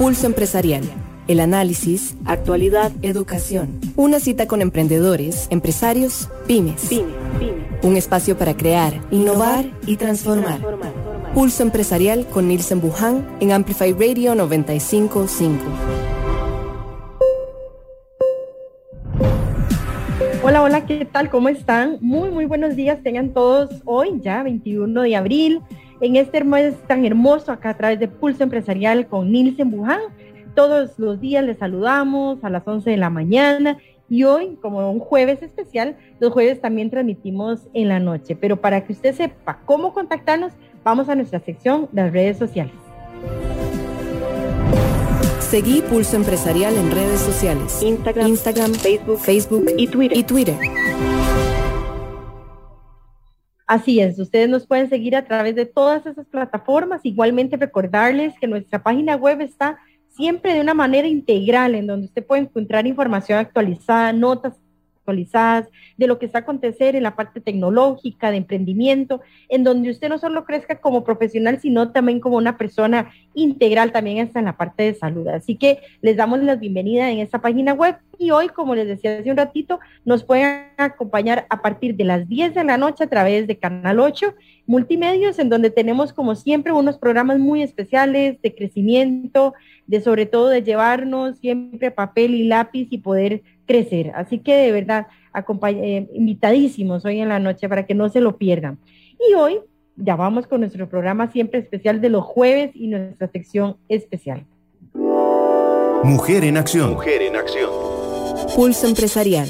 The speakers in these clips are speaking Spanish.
Pulso Empresarial. El análisis, actualidad, educación. Una cita con emprendedores, empresarios, pymes. Un espacio para crear, innovar y transformar. Pulso Empresarial con Nilsen Buján en Amplify Radio 95.5. Hola, hola, ¿qué tal? ¿Cómo están? Muy buenos días tengan todos hoy, ya 21 de abril, en este mes tan hermoso acá a través de Pulso Empresarial con Nilsen Buján. Todos los días les saludamos a las 11 de la mañana y hoy, como un jueves especial, los jueves también transmitimos en la noche. Pero para que usted sepa cómo contactarnos, vamos a nuestra sección de las redes sociales. Seguí Pulso Empresarial en redes sociales. Instagram, Facebook y Twitter. Así es, ustedes nos pueden seguir a través de todas esas plataformas. Igualmente recordarles que nuestra página web está siempre de una manera integral, en donde usted puede encontrar información actualizada, notas actualizadas de lo que está a acontecer en la parte tecnológica, de emprendimiento, en donde usted no solo crezca como profesional, sino también como una persona integral, también hasta en la parte de salud. Así que les damos la bienvenida en esta página web y hoy, como les decía hace un ratito, nos pueden acompañar a partir de las 10 de la noche a través de Canal 8 Multimedios, en donde tenemos como siempre unos programas muy especiales de crecimiento, de sobre todo de llevarnos siempre papel y lápiz y poder crecer. Así que de verdad, invitadísimos hoy en la noche para que no se lo pierdan. Y hoy ya vamos con nuestro programa siempre especial de los jueves y nuestra sección especial. Mujer en acción. Pulso Empresarial.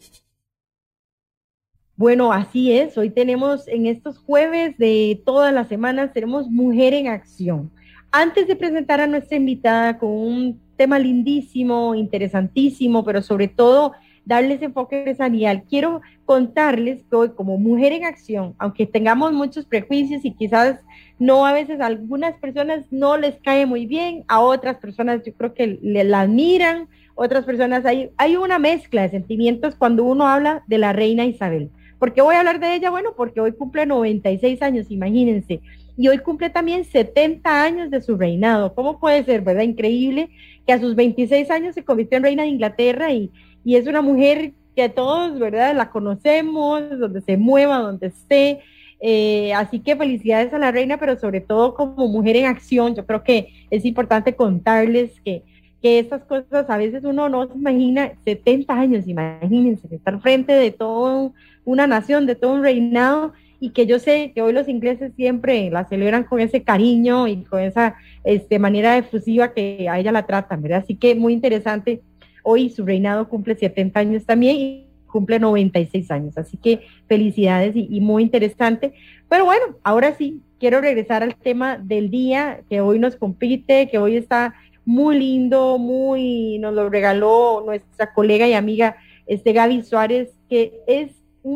Bueno, así es. Hoy tenemos en estos jueves de todas las semanas, tenemos Mujer en Acción. Antes de presentar a nuestra invitada con un tema lindísimo, interesantísimo, pero sobre todo darles enfoque empresarial, quiero contarles que hoy como Mujer en Acción, aunque tengamos muchos prejuicios y quizás no, a veces a algunas personas no les cae muy bien, a otras personas yo creo que la admiran, otras personas hay una mezcla de sentimientos cuando uno habla de la reina Isabel. ¿Por qué voy a hablar de ella? Bueno, porque hoy cumple 96 años, imagínense. Y hoy cumple también 70 años de su reinado. ¿Cómo puede ser, verdad? Increíble que a sus 26 años se convirtió en reina de Inglaterra y es una mujer que todos, ¿verdad? La conocemos, donde se mueva, donde esté. Así que felicidades a la reina, pero sobre todo como mujer en acción. Yo creo que es importante contarles que estas cosas a veces uno no se imagina. 70 años, imagínense, estar frente de toda una nación, de todo un reinado, y que yo sé que hoy los ingleses siempre la celebran con ese cariño y con esa manera efusiva que a ella la tratan, ¿verdad? Así que muy interesante, hoy su reinado cumple 70 años también y cumple 96 años, así que felicidades y muy interesante. Pero bueno, ahora sí, quiero regresar al tema del día que hoy nos compite, que hoy está muy lindo, nos lo regaló nuestra colega y amiga Gaby Suárez, que es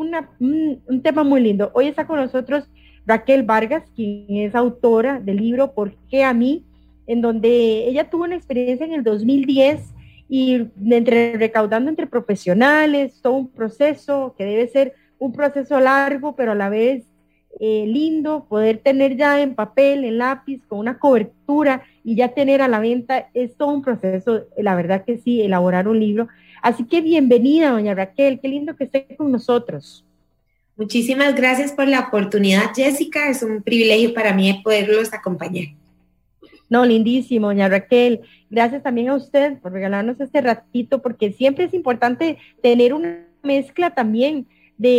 un tema muy lindo. Hoy está con nosotros Raquel Vargas, quien es autora del libro ¿Por qué a mí?, en donde ella tuvo una experiencia en el 2010 y recaudando entre profesionales, todo un proceso que debe ser un proceso largo, pero a la vez lindo, poder tener ya en papel, en lápiz, con una cobertura y ya tener a la venta, es todo un proceso, la verdad que sí, elaborar un libro. Así que bienvenida, doña Raquel, qué lindo que esté con nosotros. Muchísimas gracias por la oportunidad, Jessica, es un privilegio para mí poderlos acompañar. No, lindísimo, doña Raquel. Gracias también a usted por regalarnos este ratito, porque siempre es importante tener una mezcla también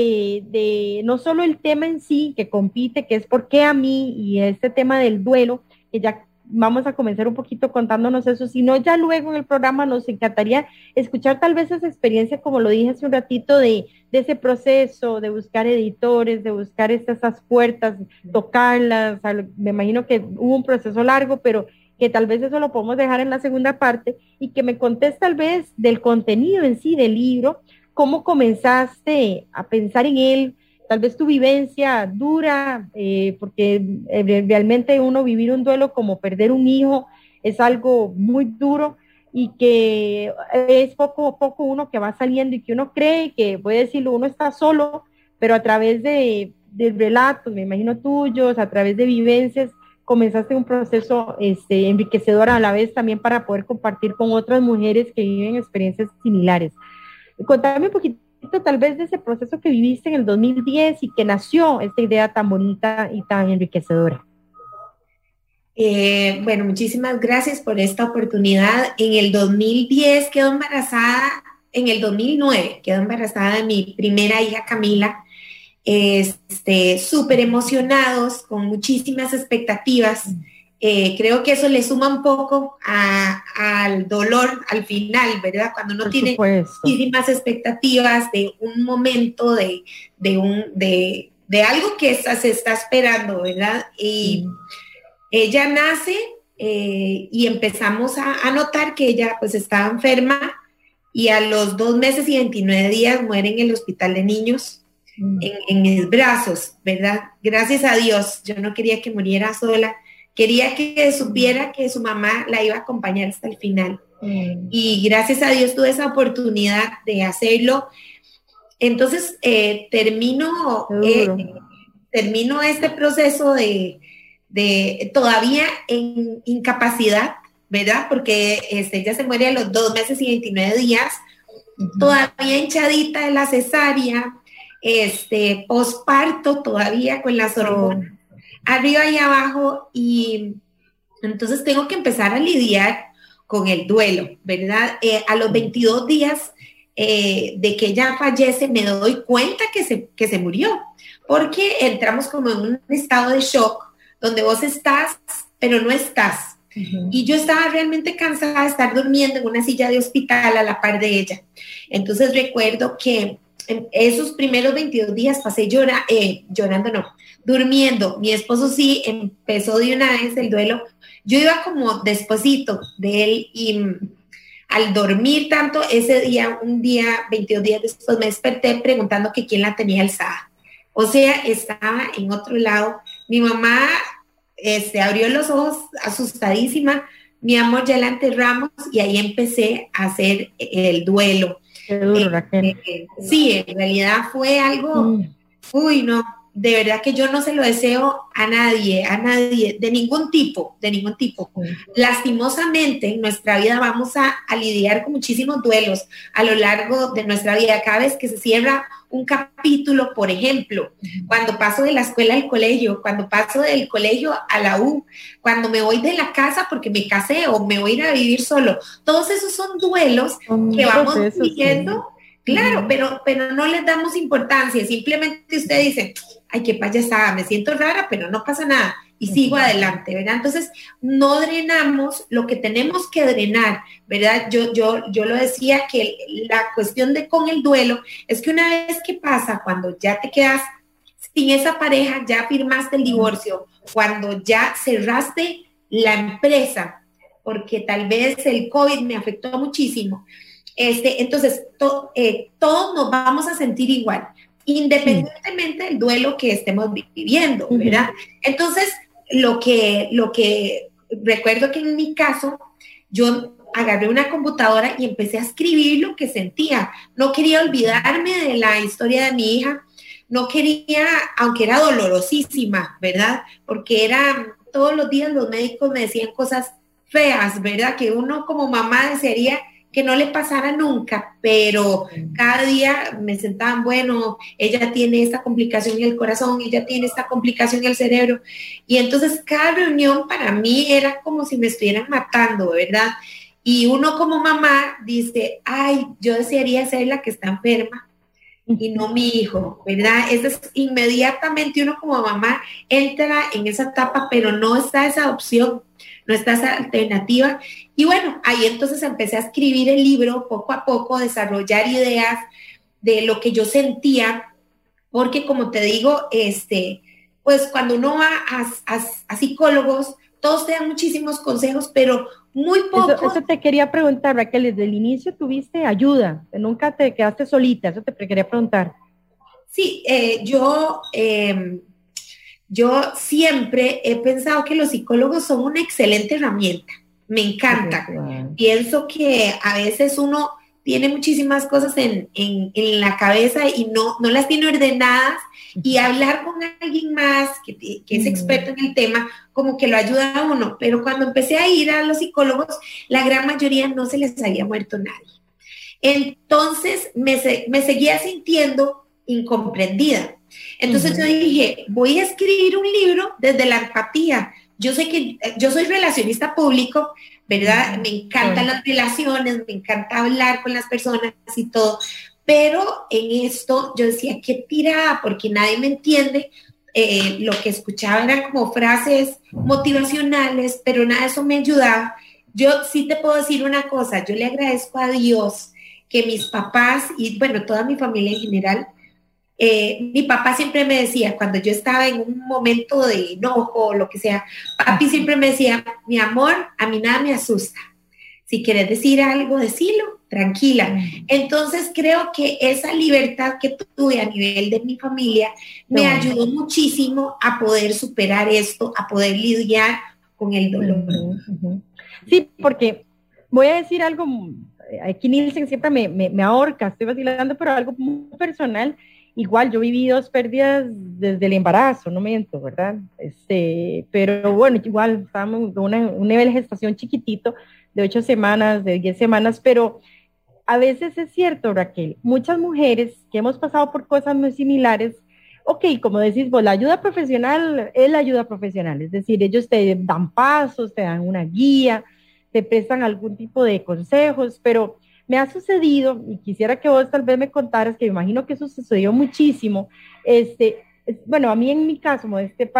de no solo el tema en sí que compite, que es por qué a mí, y este tema del duelo, que ya vamos a comenzar un poquito contándonos eso, sino ya luego en el programa nos encantaría escuchar tal vez esa experiencia, como lo dije hace un ratito, de ese proceso, de buscar editores, de buscar esas puertas, tocarlas. Me imagino que hubo un proceso largo, pero que tal vez eso lo podemos dejar en la segunda parte, y que me contés tal vez del contenido en sí del libro, cómo comenzaste a pensar en él, tal vez tu vivencia dura, porque realmente uno vivir un duelo como perder un hijo es algo muy duro, y que es poco a poco uno que va saliendo y que uno cree que, puede decirlo, uno está solo, pero a través de relatos, me imagino tuyos, a través de vivencias, comenzaste un proceso enriquecedor a la vez también para poder compartir con otras mujeres que viven experiencias similares. Contame un poquito tal vez de ese proceso que viviste en el 2010 y que nació esta idea tan bonita y tan enriquecedora. Bueno, muchísimas gracias por esta oportunidad. En el 2010 quedó embarazada, en el 2009 quedó embarazada de mi primera hija Camila, súper emocionados, con muchísimas expectativas. Creo que eso le suma un poco al dolor al final, ¿verdad? Cuando uno tiene muchísimas expectativas de un momento, de algo que se está esperando, ¿verdad? Y ella nace y empezamos a notar que ella pues estaba enferma y a los 2 meses y 29 días muere en el hospital de niños en mis brazos, ¿verdad? Gracias a Dios, yo no quería que muriera sola. Quería que supiera que su mamá la iba a acompañar hasta el final. Y gracias a Dios tuve esa oportunidad de hacerlo. Entonces, termino este proceso de todavía en incapacidad, ¿verdad? Porque ella se muere a los 2 meses y 29 días, todavía hinchadita de la cesárea, posparto todavía con las hormonas. Arriba y abajo, y entonces tengo que empezar a lidiar con el duelo, ¿verdad? A los 22 días de que ella fallece, me doy cuenta que se murió, porque entramos como en un estado de shock, donde vos estás, pero no estás. Y yo estaba realmente cansada de estar durmiendo en una silla de hospital a la par de ella. Entonces recuerdo que en esos primeros 22 días pasé durmiendo. Mi esposo sí empezó de una vez el duelo. Yo iba como despuesito de él y al dormir tanto, ese día, un día, 22 días después, me desperté preguntando que quién la tenía alzada. O sea, estaba en otro lado. Mi mamá abrió los ojos asustadísima. Mi amor, ya la enterramos, y ahí empecé a hacer el duelo. Qué duro, Raquel. Sí, en realidad fue algo, uy, no, de verdad que yo no se lo deseo a nadie, de ningún tipo. Lastimosamente, en nuestra vida vamos a lidiar con muchísimos duelos a lo largo de nuestra vida. Cada vez que se cierra un capítulo, por ejemplo, cuando paso de la escuela al colegio, cuando paso del colegio a la U, cuando me voy de la casa porque me casé o me voy a ir a vivir solo, todos esos son duelos que vamos viviendo. Claro, pero no les damos importancia, simplemente usted dice, ay, qué payasada, me siento rara, pero no pasa nada, y sigo adelante, ¿verdad? Entonces, no drenamos lo que tenemos que drenar, ¿verdad? Yo lo decía que la cuestión con el duelo es que una vez que pasa, cuando ya te quedas sin esa pareja, ya firmaste el divorcio, cuando ya cerraste la empresa, porque tal vez el COVID me afectó muchísimo, entonces todos nos vamos a sentir igual, independientemente del duelo que estemos viviendo, ¿verdad? Entonces, lo que recuerdo que en mi caso, yo agarré una computadora y empecé a escribir lo que sentía. No quería olvidarme de la historia de mi hija, no quería, aunque era dolorosísima, ¿verdad? Porque todos los días los médicos me decían cosas feas, ¿verdad? Que uno como mamá desearía que no le pasara nunca, pero cada día me sentaban, bueno, ella tiene esta complicación en el corazón, ella tiene esta complicación en el cerebro, y entonces cada reunión para mí era como si me estuvieran matando, ¿verdad? Y uno como mamá dice, ay, yo desearía ser la que está enferma y no mi hijo, ¿verdad? Inmediatamente uno como mamá entra en esa etapa, pero no está esa opción, no está esa alternativa. Y bueno, ahí entonces empecé a escribir el libro poco a poco, desarrollar ideas de lo que yo sentía, porque como te digo, pues cuando uno va a psicólogos, todos te dan muchísimos consejos, pero muy pocos. Eso te quería preguntar, Raquel, desde el inicio tuviste ayuda, nunca te quedaste solita, eso te quería preguntar. Sí, yo siempre he pensado que los psicólogos son una excelente herramienta. Me encanta. Pienso que a veces uno tiene muchísimas cosas en la cabeza y no las tiene ordenadas, y hablar con alguien más que es experto en el tema, como que lo ayuda a uno. Pero cuando empecé a ir a los psicólogos, la gran mayoría no se les había muerto nadie. Entonces me seguía sintiendo incomprendida. Entonces yo dije, voy a escribir un libro desde la empatía. Yo sé que yo soy relacionista público, ¿verdad? Me encantan las relaciones, me encanta hablar con las personas y todo, pero en esto yo decía, qué tirada, porque nadie me entiende. Lo que escuchaba eran como frases motivacionales, pero nada de eso me ayudaba. Yo sí te puedo decir una cosa, yo le agradezco a Dios que mis papás y bueno, toda mi familia en general, mi papá siempre me decía, cuando yo estaba en un momento de enojo o lo que sea, papi siempre me decía, mi amor, a mí nada me asusta. Si quieres decir algo, decilo, tranquila. Entonces creo que esa libertad que tuve a nivel de mi familia me ayudó muchísimo a poder superar esto, a poder lidiar con el dolor. Sí, porque voy a decir algo, aquí Nielsen siempre me ahorca, estoy vacilando, pero algo muy personal. Igual, yo viví 2 pérdidas desde el embarazo, no miento, ¿verdad? Pero bueno, igual estábamos en un nivel de gestación chiquitito, de 8 semanas, de 10 semanas, pero a veces es cierto, Raquel, muchas mujeres que hemos pasado por cosas muy similares, ok, como decís vos, la ayuda profesional es la ayuda profesional, es decir, ellos te dan pasos, te dan una guía, te prestan algún tipo de consejos, pero me ha sucedido, y quisiera que vos tal vez me contaras, que me imagino que eso sucedió muchísimo, bueno, a mí en mi caso,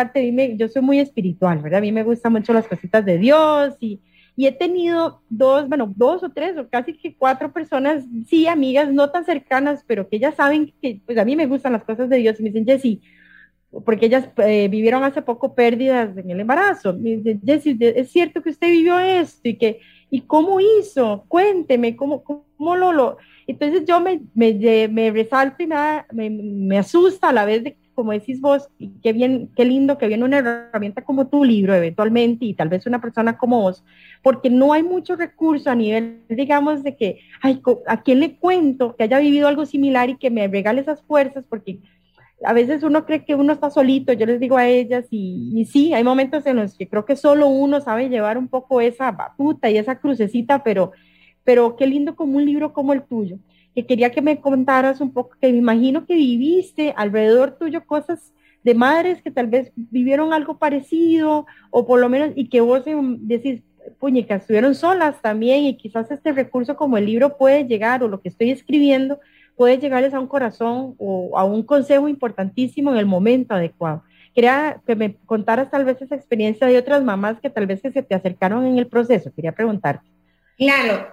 yo soy muy espiritual, ¿verdad? A mí me gustan mucho las cositas de Dios, y he tenido 2 o 3, o casi que 4 personas, sí, amigas, no tan cercanas, pero que ya saben que pues a mí me gustan las cosas de Dios, y me dicen, Jessy, porque ellas vivieron hace poco pérdidas en el embarazo, me dicen, Jessy, es cierto que usted vivió esto, ¿y cómo hizo? Cuénteme, ¿cómo lo? Entonces yo me resalto y me asusta a la vez de, como decís vos, y qué lindo que viene una herramienta como tu libro eventualmente, y tal vez una persona como vos, porque no hay mucho recurso a nivel, digamos, de que, ¿a quién le cuento que haya vivido algo similar y que me regale esas fuerzas? Porque a veces uno cree que uno está solito, yo les digo a ellas, y sí, hay momentos en los que creo que solo uno sabe llevar un poco esa batuta y esa crucecita, pero qué lindo como un libro como el tuyo, que quería que me contaras un poco, que me imagino que viviste alrededor tuyo cosas de madres que tal vez vivieron algo parecido, o por lo menos, y que vos decís, puñica, estuvieron solas también, y quizás este recurso como el libro puede llegar, o lo que estoy escribiendo, puede llegarles a un corazón o a un consejo importantísimo en el momento adecuado. Quería que me contaras tal vez esa experiencia de otras mamás que tal vez que se te acercaron en el proceso. Quería preguntarte. Claro,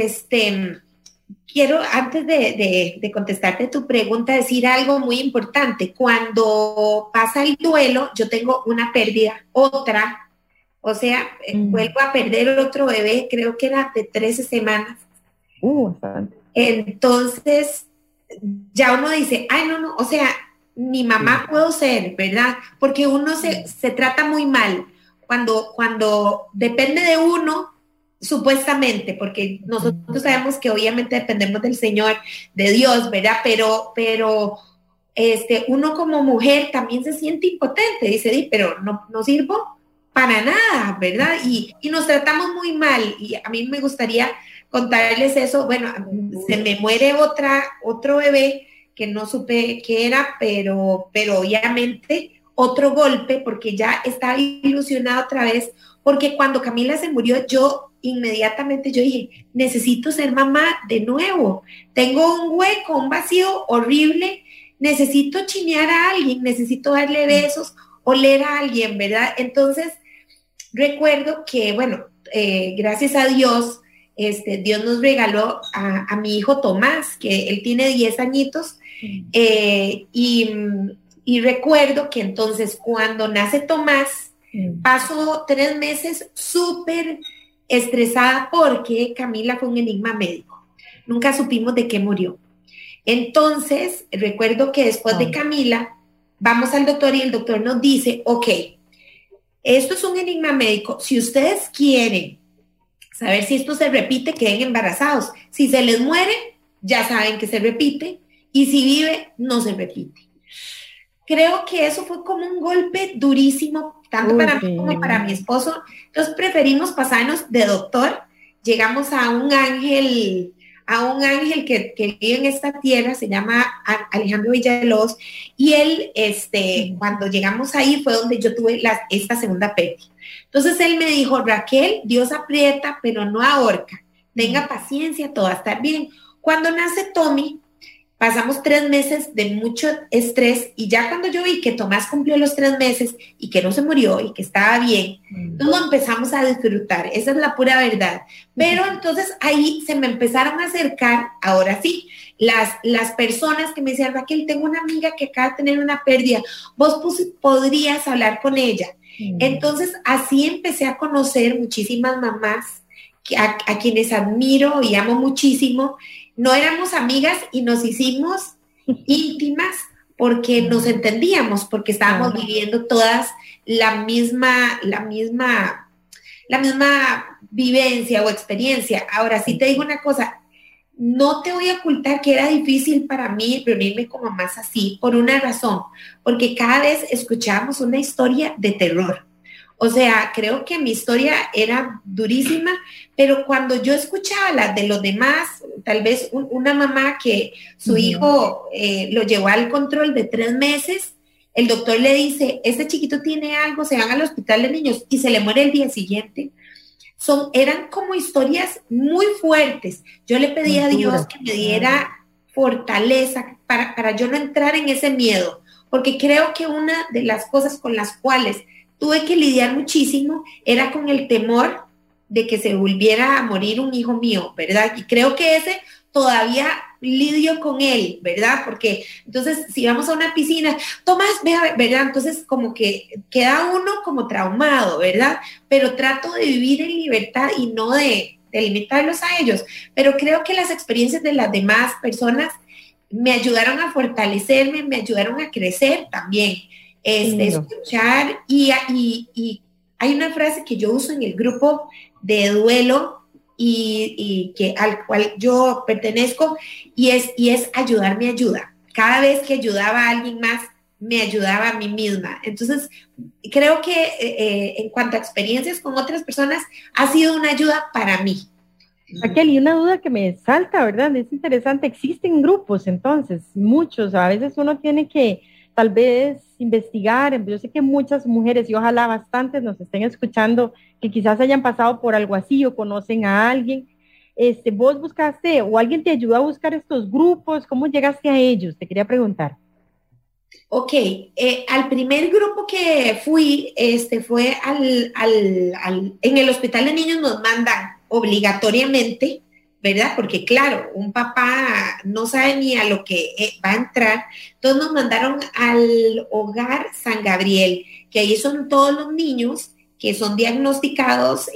quiero antes de contestarte tu pregunta decir algo muy importante. Cuando pasa el duelo, yo tengo una pérdida, otra, o sea, vuelvo a perder otro bebé, creo que era de 13 semanas. Bastante. Entonces, ya uno dice, no, o sea, mi mamá puedo ser, ¿verdad? Porque uno se trata muy mal cuando depende de uno, supuestamente, porque nosotros sabemos que obviamente dependemos del Señor, de Dios, ¿verdad? Pero uno como mujer también se siente impotente, dice, pero no sirvo para nada, ¿verdad? Y nos tratamos muy mal, y a mí me gustaría contarles eso. Bueno, se me muere otro bebé que no supe qué era, pero obviamente otro golpe, porque ya estaba ilusionada otra vez, porque cuando Camila se murió, yo inmediatamente dije, necesito ser mamá de nuevo, tengo un hueco, un vacío horrible, necesito chinear a alguien, necesito darle besos, oler a alguien, ¿verdad? Entonces, recuerdo que, bueno, gracias a Dios, Dios nos regaló a mi hijo Tomás, que él tiene 10 añitos, y recuerdo que entonces cuando nace Tomás, paso 3 meses súper estresada porque Camila fue un enigma médico. Nunca supimos de qué murió. Entonces, recuerdo que después de Camila, vamos al doctor y el doctor nos dice, ok, esto es un enigma médico, si ustedes quieren saber si esto se repite, queden embarazados. Si se les muere, ya saben que se repite, y si vive, no se repite. Creo que eso fue como un golpe durísimo, tanto para mí como para mi esposo. Entonces preferimos pasarnos de doctor. Llegamos a un ángel que vive en esta tierra, se llama Alejandro Villalobos, y él, cuando llegamos ahí fue donde yo tuve esta segunda pérdida. Entonces él me dijo, Raquel, Dios aprieta, pero no ahorca. Tenga paciencia, todo va a estar bien. Cuando nace Tommy, pasamos 3 meses de mucho estrés, y ya cuando yo vi que Tomás cumplió los 3 meses y que no se murió y que estaba bien, lo empezamos a disfrutar. Esa es la pura verdad. Pero entonces ahí se me empezaron a acercar, ahora sí, las personas que me decían, Raquel, tengo una amiga que acaba de tener una pérdida, vos podrías hablar con ella. Entonces así empecé a conocer muchísimas mamás a quienes admiro y amo muchísimo. No éramos amigas y nos hicimos íntimas porque nos entendíamos, porque estábamos viviendo todas la misma vivencia o experiencia. Ahora sí te digo una cosa, no te voy a ocultar que era difícil para mí reunirme con mamás así, por una razón, porque cada vez escuchábamos una historia de terror. O sea, creo que mi historia era durísima, pero cuando yo escuchaba las de los demás, tal vez una mamá que su hijo lo llevó al control de 3 meses, el doctor le dice, este chiquito tiene algo, se van al hospital de niños y se le muere el día siguiente. Eran como historias muy fuertes. Yo le pedí a Dios que me diera fortaleza para yo no entrar en ese miedo, porque creo que una de las cosas con las cuales tuve que lidiar muchísimo era con el temor de que se volviera a morir un hijo mío, ¿verdad? Y creo que ese todavía lidio con él, ¿verdad? Porque entonces si vamos a una piscina, Tomás, vea, ¿verdad? Entonces como que queda uno como traumado, ¿verdad? Pero trato de vivir en libertad y no de limitarlos a ellos. Pero creo que las experiencias de las demás personas me ayudaron a fortalecerme, me ayudaron a crecer también. Escuchar y hay una frase que yo uso en el grupo de duelo y que al cual yo pertenezco y es ayudar me ayuda. Cada vez que ayudaba a alguien más, me ayudaba a mí misma. Entonces, creo que en cuanto a experiencias con otras personas, ha sido una ayuda para mí. Raquel, y una duda que me salta, ¿verdad? Es interesante, existen grupos entonces, muchos, a veces uno tiene que tal vez investigar. Yo sé que muchas mujeres y ojalá bastantes nos estén escuchando que quizás hayan pasado por algo así o conocen a alguien. ¿Vos buscaste o alguien te ayudó a buscar estos grupos? ¿Cómo llegaste a ellos? Te quería preguntar. Ok, al primer grupo que fui, fue en el hospital de niños nos mandan obligatoriamente, ¿verdad? Porque claro, un papá no sabe ni a lo que va a entrar. Entonces nos mandaron al hogar San Gabriel, que ahí son todos los niños que son diagnosticados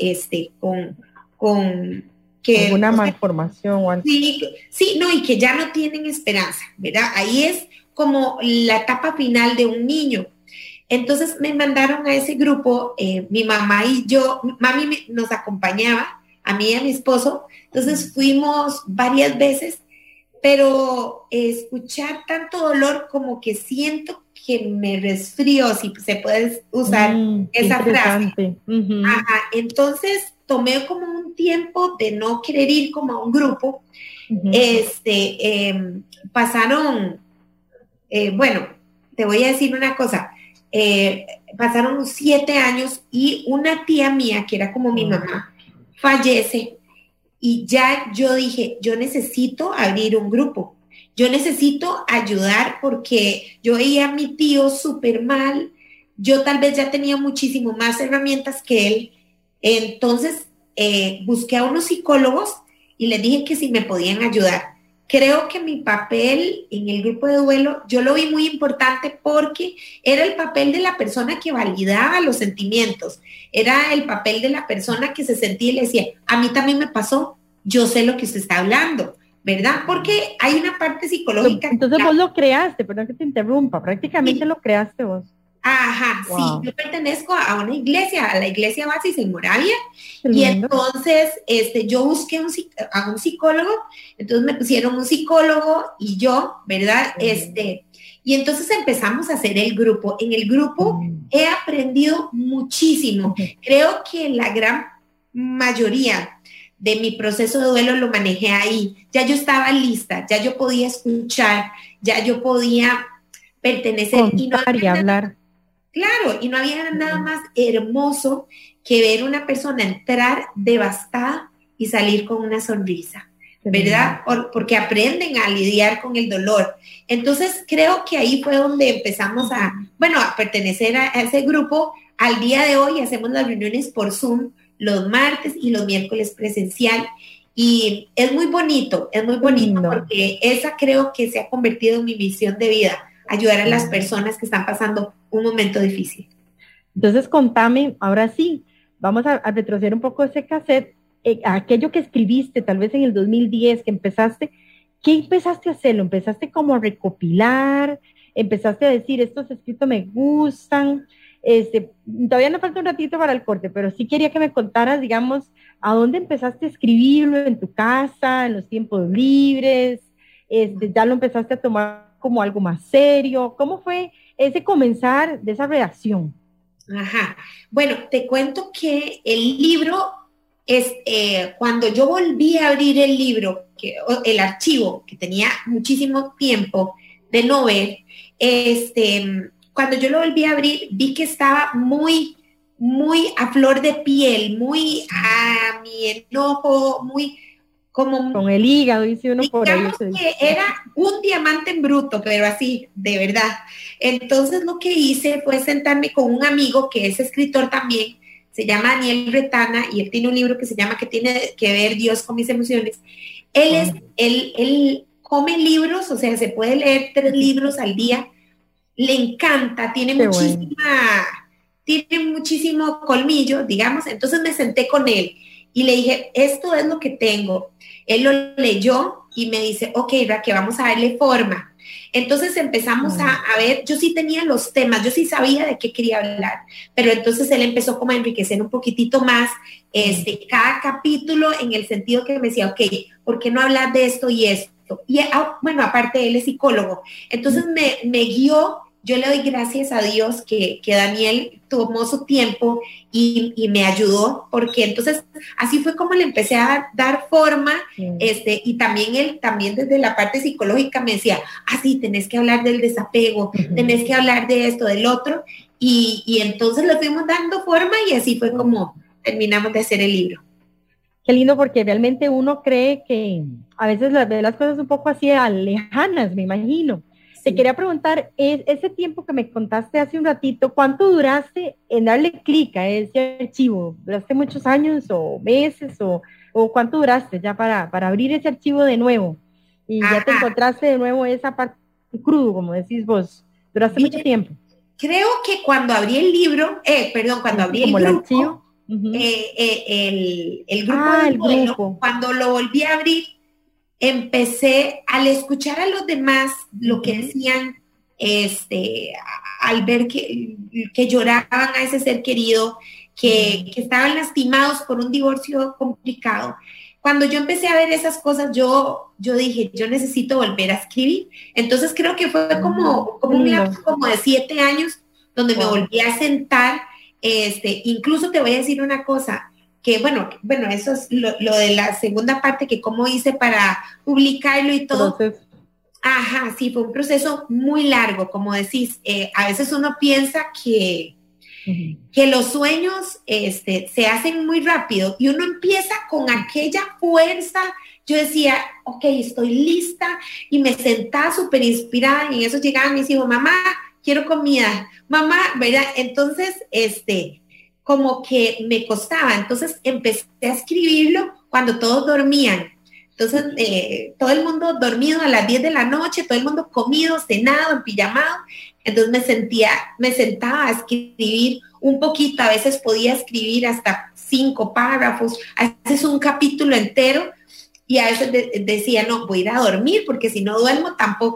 con que alguna malformación o algo. Sí, no, y que ya no tienen esperanza, ¿verdad? Ahí es como la etapa final de un niño. Entonces me mandaron a ese grupo, mi mamá y yo, mami nos acompañaba, a mí y a mi esposo. Entonces fuimos varias veces, pero escuchar tanto dolor como que siento que me resfrío, si se puede usar esa frase. Ajá, entonces tomé como un tiempo de no querer ir como a un grupo. Pasaron, bueno, te voy a decir una cosa, pasaron 7 años y una tía mía, que era como mi mamá, fallece. Y ya yo dije, yo necesito abrir un grupo, yo necesito ayudar porque yo veía a mi tío súper mal, yo tal vez ya tenía muchísimo más herramientas que él. Entonces busqué a unos psicólogos y les dije que si me podían ayudar. Creo que mi papel en el grupo de duelo, yo lo vi muy importante porque era el papel de la persona que validaba los sentimientos, era el papel de la persona que se sentía y le decía, a mí también me pasó, yo sé lo que usted está hablando, ¿verdad? Porque hay una parte psicológica. Entonces vos lo creaste, perdón que te interrumpa, prácticamente sí. Lo creaste vos. Ajá, Wow. sí, yo pertenezco a una iglesia, a la iglesia Oasis en Moravia, y Tremendo. entonces yo busqué a un psicólogo, entonces me pusieron un psicólogo y yo, ¿verdad? Y entonces empezamos a hacer el grupo. En el grupo he aprendido muchísimo. Creo que la gran mayoría de mi proceso de duelo lo manejé ahí. Ya yo estaba lista, ya yo podía escuchar, ya yo podía pertenecer. Contar y hablar. Claro, y no había nada más hermoso que ver una persona entrar devastada y salir con una sonrisa, ¿verdad? Porque aprenden a lidiar con el dolor. Entonces creo que ahí fue donde empezamos a pertenecer a ese grupo. Al día de hoy hacemos las reuniones por Zoom los martes y los miércoles presencial. Y es muy bonito porque esa creo que se ha convertido en mi misión de vida, ayudar a las personas que están pasando un momento difícil. Entonces, contame, ahora sí, vamos a retroceder un poco ese cassette, aquello que escribiste tal vez en el 2010, que empezaste, ¿qué empezaste a hacer? ¿Lo empezaste como a recopilar? ¿Empezaste a decir, estos escritos me gustan? Todavía nos falta un ratito para el corte, pero sí quería que me contaras, digamos, ¿a dónde empezaste a escribirlo? ¿En tu casa? ¿En los tiempos libres? ¿Ya lo empezaste a tomar como algo más serio? ¿Cómo fue ese comenzar de esa redacción? Ajá. Bueno, te cuento que el libro cuando yo volví a abrir el libro, el archivo, que tenía muchísimo tiempo de no ver, cuando yo lo volví a abrir, vi que estaba muy, muy a flor de piel, muy a mi enojo, muy como... Con el hígado, dice uno por ahí. Digamos que era un diamante en bruto, pero así, de verdad. Entonces lo que hice fue sentarme con un amigo que es escritor también, se llama Daniel Retana, y él tiene un libro que se llama ¿Qué tiene que ver Dios con mis emociones? Él come libros, o sea, se puede leer 3 libros al día, le encanta, tiene muchísimo colmillo, digamos. Entonces me senté con él y le dije, esto es lo que tengo. Él lo leyó y me dice, ok, Raquel, vamos a darle forma. Entonces empezamos a ver, yo sí tenía los temas, yo sí sabía de qué quería hablar, pero entonces él empezó como a enriquecer un poquitito más cada capítulo, en el sentido que me decía, ok, ¿por qué no hablar de esto y esto? Y bueno, aparte él es psicólogo, entonces me guió. Yo le doy gracias a Dios que Daniel tomó su tiempo y me ayudó, porque entonces así fue como le empecé a dar forma, y también él, también desde la parte psicológica me decía, sí, tenés que hablar del desapego, tenés que hablar de esto, del otro, y entonces le fuimos dando forma y así fue como terminamos de hacer el libro. Qué lindo, porque realmente uno cree que a veces ve las cosas un poco así lejanas, me imagino. Te quería preguntar, ese tiempo que me contaste hace un ratito, ¿cuánto duraste en darle clic a ese archivo? ¿Duraste muchos años o meses o cuánto duraste ya para abrir ese archivo de nuevo? Y ya te encontraste de nuevo esa parte crudo, como decís vos. ¿Duraste mucho tiempo? Creo que cuando abrí el libro, cuando abrí el grupo, archivo. El grupo del duelo, cuando lo volví a abrir, empecé al escuchar a los demás lo que decían, al ver que lloraban a ese ser querido, que estaban lastimados por un divorcio complicado. Cuando yo empecé a ver esas cosas, yo dije, yo necesito volver a escribir. Entonces creo que fue como un lapso como de 7 años donde me volví a sentar. Incluso te voy a decir una cosa, que bueno, eso es lo de la segunda parte, que cómo hice para publicarlo y todo. Sí, fue un proceso muy largo, como decís. A veces uno piensa que los sueños se hacen muy rápido y uno empieza con aquella fuerza. Yo decía, ok, estoy lista, y me sentaba súper inspirada, y en eso llegaban mis hijos, mamá, quiero comida, mamá, ¿verdad? Entonces, como que me costaba. Entonces empecé a escribirlo cuando todos dormían. Entonces, todo el mundo dormido a las 10 de la noche, todo el mundo comido, cenado, empijamado. Entonces me sentaba a escribir un poquito. A veces podía escribir hasta 5 párrafos, a veces un capítulo entero, y a veces decía, no, voy a ir a dormir, porque si no duermo tampoco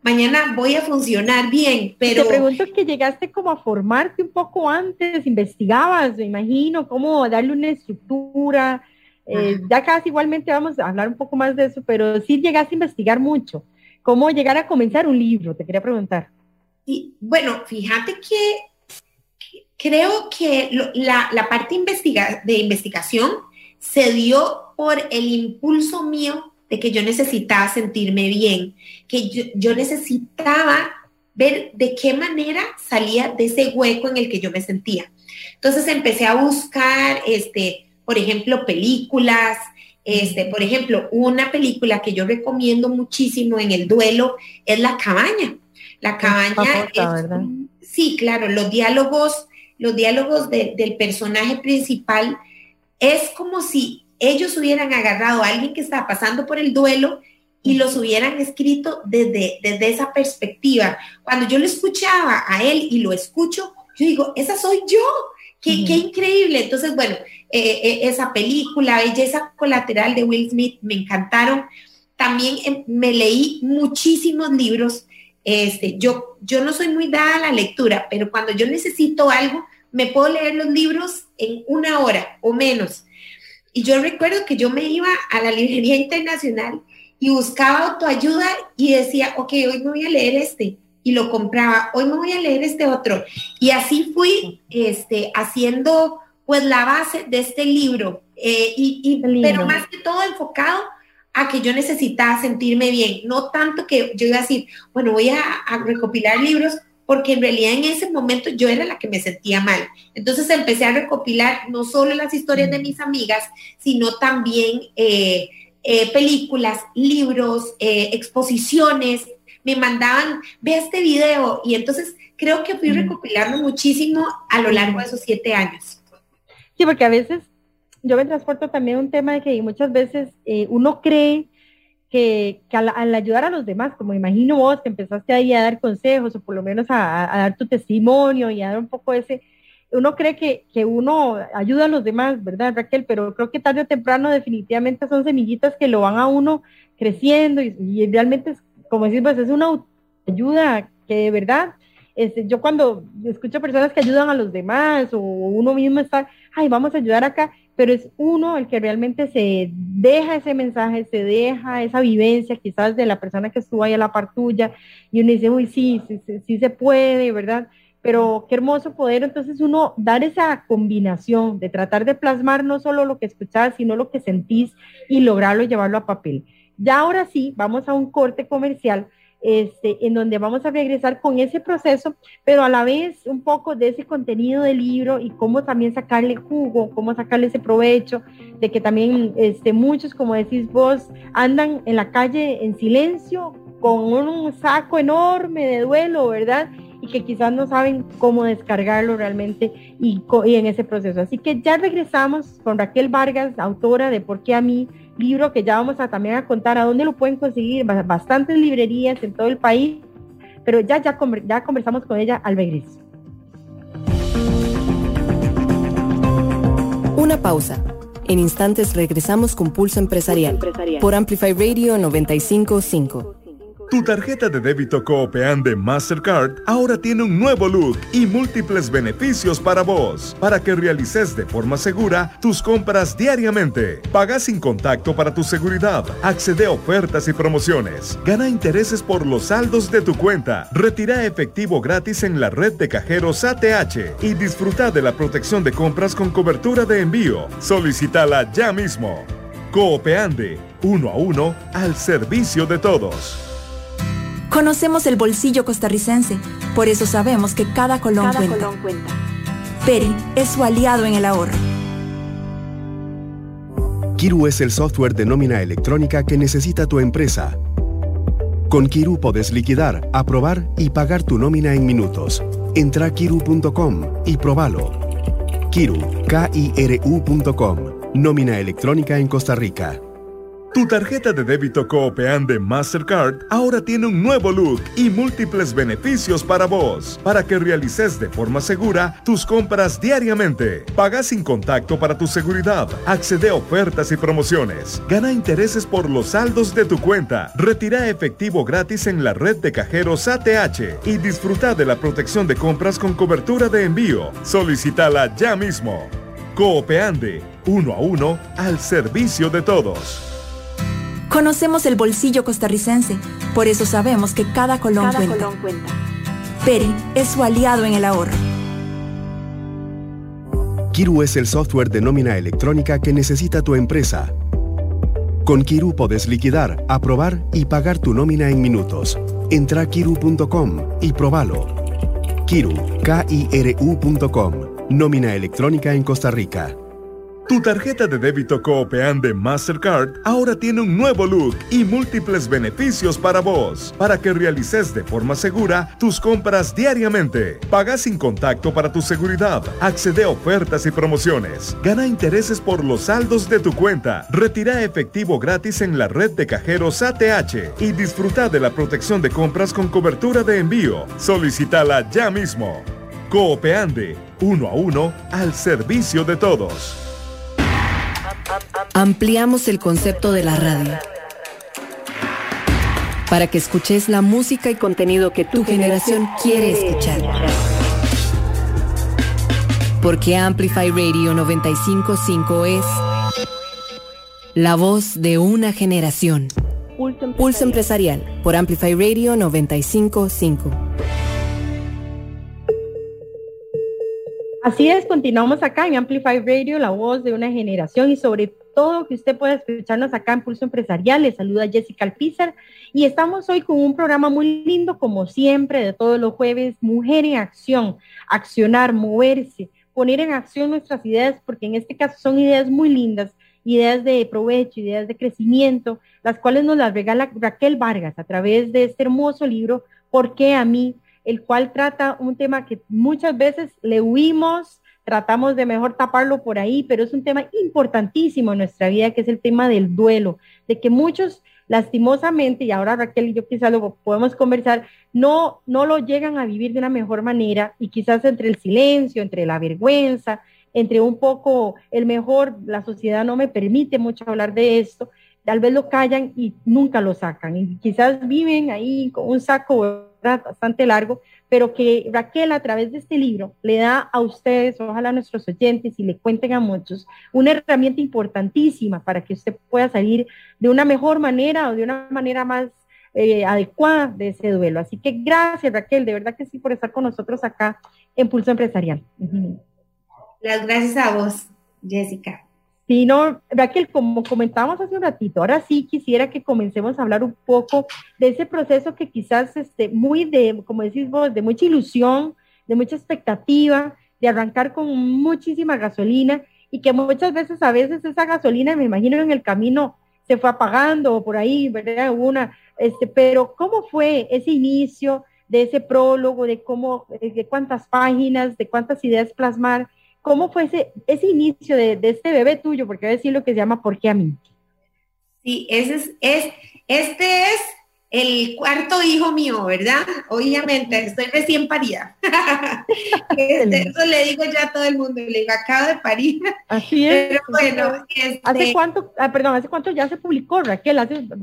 mañana voy a funcionar bien, pero... Te pregunto que llegaste como a formarte un poco antes, investigabas, me imagino, cómo darle una estructura, ya casi igualmente vamos a hablar un poco más de eso, pero sí llegaste a investigar mucho. ¿Cómo llegar a comenzar un libro? Te quería preguntar. Sí, bueno, fíjate que creo que la parte de investigación se dio por el impulso mío de que yo necesitaba sentirme bien, que yo necesitaba ver de qué manera salía de ese hueco en el que yo me sentía. Entonces empecé a buscar, por ejemplo, películas. Por ejemplo, una película que yo recomiendo muchísimo en el duelo es La Cabaña. La Cabaña ¿verdad? Sí, claro, los diálogos del personaje principal es como si ellos hubieran agarrado a alguien que estaba pasando por el duelo y los hubieran escrito desde esa perspectiva. Cuando yo lo escuchaba a él y lo escucho, yo digo, esa soy yo. Qué increíble. Entonces, bueno, esa película, Belleza Colateral de Will Smith, me encantaron. También me leí muchísimos libros. Yo no soy muy dada a la lectura, pero cuando yo necesito algo, me puedo leer los libros en 1 hora o menos. Y yo recuerdo que yo me iba a la librería internacional y buscaba autoayuda y decía, ok, hoy me voy a leer y lo compraba, hoy me voy a leer este otro. Y así fui haciendo pues la base de este libro, pero más que todo enfocado a que yo necesitaba sentirme bien, no tanto que yo iba a decir, bueno, voy a recopilar libros, porque en realidad en ese momento yo era la que me sentía mal. Entonces empecé a recopilar no solo las historias de mis amigas, sino también películas, libros, exposiciones. Me mandaban, ve este video, y entonces creo que fui recopilando muchísimo a lo largo de esos 7 años. Sí, porque a veces yo me transporto también un tema de que muchas veces uno cree que al ayudar a los demás, como imagino vos que empezaste ahí a dar consejos o por lo menos a dar tu testimonio y a dar un poco uno cree que uno ayuda a los demás, ¿verdad, Raquel? Pero creo que tarde o temprano definitivamente son semillitas que lo van a uno creciendo y realmente es, como decimos, es una ayuda que de verdad, yo cuando escucho personas que ayudan a los demás o uno mismo está, ay, vamos a ayudar acá, pero es uno el que realmente se deja ese mensaje, se deja esa vivencia quizás de la persona que estuvo ahí a la par tuya y uno dice, uy, sí se puede, ¿verdad? Pero qué hermoso poder entonces uno dar esa combinación de tratar de plasmar no solo lo que escuchás, sino lo que sentís y lograrlo, llevarlo a papel. Ya ahora sí, vamos a un corte comercial en donde vamos a regresar con ese proceso, pero a la vez un poco de ese contenido del libro y cómo también sacarle jugo, cómo sacarle ese provecho, de que también muchos, como decís vos, andan en la calle en silencio, con un saco enorme de duelo, ¿verdad? Y que quizás no saben cómo descargarlo realmente y en ese proceso. Así que ya regresamos con Raquel Vargas, autora de ¿Por qué a mí?, libro que ya vamos a también a contar a dónde lo pueden conseguir, bastantes librerías en todo el país, pero ya conversamos con ella al regreso. Una pausa. En instantes regresamos con Pulso Empresarial por Amplify Radio 95.5. Tu tarjeta de débito Coopeande Mastercard ahora tiene un nuevo look y múltiples beneficios para vos, para que realices de forma segura tus compras diariamente. Paga sin contacto para tu seguridad, accede a ofertas y promociones, gana intereses por los saldos de tu cuenta, retira efectivo gratis en la red de cajeros ATH y disfruta de la protección de compras con cobertura de envío. Solicítala ya mismo. Coopeande, 1 a 1 al servicio de todos. Conocemos el bolsillo costarricense, por eso sabemos que cada colón cuenta. Peri es su aliado en el ahorro. Kiru es el software de nómina electrónica que necesita tu empresa. Con Kiru podés liquidar, aprobar y pagar tu nómina en minutos. Entra a kiru.com y probalo. Kiru, KIRU.com. Nómina electrónica en Costa Rica. Tu tarjeta de débito Coopean de Mastercard ahora tiene un nuevo look y múltiples beneficios para vos, para que realices de forma segura tus compras diariamente. Paga sin contacto para tu seguridad, accede a ofertas y promociones, gana intereses por los saldos de tu cuenta, retira efectivo gratis en la red de cajeros ATH y disfruta de la protección de compras con cobertura de envío. Solicítala ya mismo. Coopeande, 1 a 1 al servicio de todos. Conocemos el bolsillo costarricense, por eso sabemos que cada colón cuenta. Peri es su aliado en el ahorro. Kiru es el software de nómina electrónica que necesita tu empresa. Con Kiru podés liquidar, aprobar y pagar tu nómina en minutos. Entra a kiru.com y probalo. Kiru, Kiru.com. Nómina electrónica en Costa Rica. Tu tarjeta de débito Coopean de Mastercard ahora tiene un nuevo look y múltiples beneficios para vos, para que realices de forma segura tus compras diariamente. Paga sin contacto para tu seguridad, accede a ofertas y promociones, gana intereses por los saldos de tu cuenta, retira efectivo gratis en la red de cajeros ATH y disfruta de la protección de compras con cobertura de envío. Solicítala ya mismo. Coopeande, 1 a 1 al servicio de todos. Ampliamos el concepto de la radio para que escuches la música y contenido que tu generación quiere escuchar. Porque Amplify Radio 955 es la voz de una generación. Pulso Empresarial por Amplify Radio 955. Así es, continuamos acá en Amplify Radio, la voz de una generación, y sobre todo que usted pueda escucharnos acá en Pulso Empresarial. Les saluda Jessica Alpizar y estamos hoy con un programa muy lindo, como siempre, de todos los jueves, Mujer en Acción, accionar, moverse, poner en acción nuestras ideas, porque en este caso son ideas muy lindas, ideas de provecho, ideas de crecimiento, las cuales nos las regala Raquel Vargas a través de este hermoso libro, ¿Por qué a mí?, el cual trata un tema que muchas veces le huimos, tratamos de mejor taparlo por ahí, pero es un tema importantísimo en nuestra vida, que es el tema del duelo, de que muchos lastimosamente, y ahora Raquel y yo quizás lo podemos conversar, no lo llegan a vivir de una mejor manera, y quizás entre el silencio, entre la vergüenza, entre un poco la sociedad no me permite mucho hablar de esto, tal vez lo callan y nunca lo sacan, y quizás viven ahí con un saco bastante largo, pero que Raquel a través de este libro le da a ustedes, ojalá a nuestros oyentes y le cuenten a muchos, una herramienta importantísima para que usted pueda salir de una mejor manera o de una manera más adecuada de ese duelo. Así que gracias, Raquel, de verdad que sí, por estar con nosotros acá en Pulso Empresarial. Las gracias a vos, Jessica. Sí, no, Raquel, como comentábamos hace un ratito, ahora sí quisiera que comencemos a hablar un poco de ese proceso que quizás muy de, como decís vos, de mucha ilusión, de mucha expectativa, de arrancar con muchísima gasolina, y que muchas veces, a veces esa gasolina, me imagino en el camino se fue apagando o por ahí, ¿verdad? Pero ¿cómo fue ese inicio de ese prólogo, de cuántas páginas, de cuántas ideas plasmar? ¿Cómo fue ese inicio de este bebé tuyo? Porque voy a decir lo que se llama ¿Por qué a mí? Sí, este es el cuarto hijo mío, ¿verdad? Obviamente, estoy recién parida. Eso le digo ya a todo el mundo, le digo, acabo de parir. Así es. Pero bueno, ¿Hace cuánto ya se publicó, Raquel?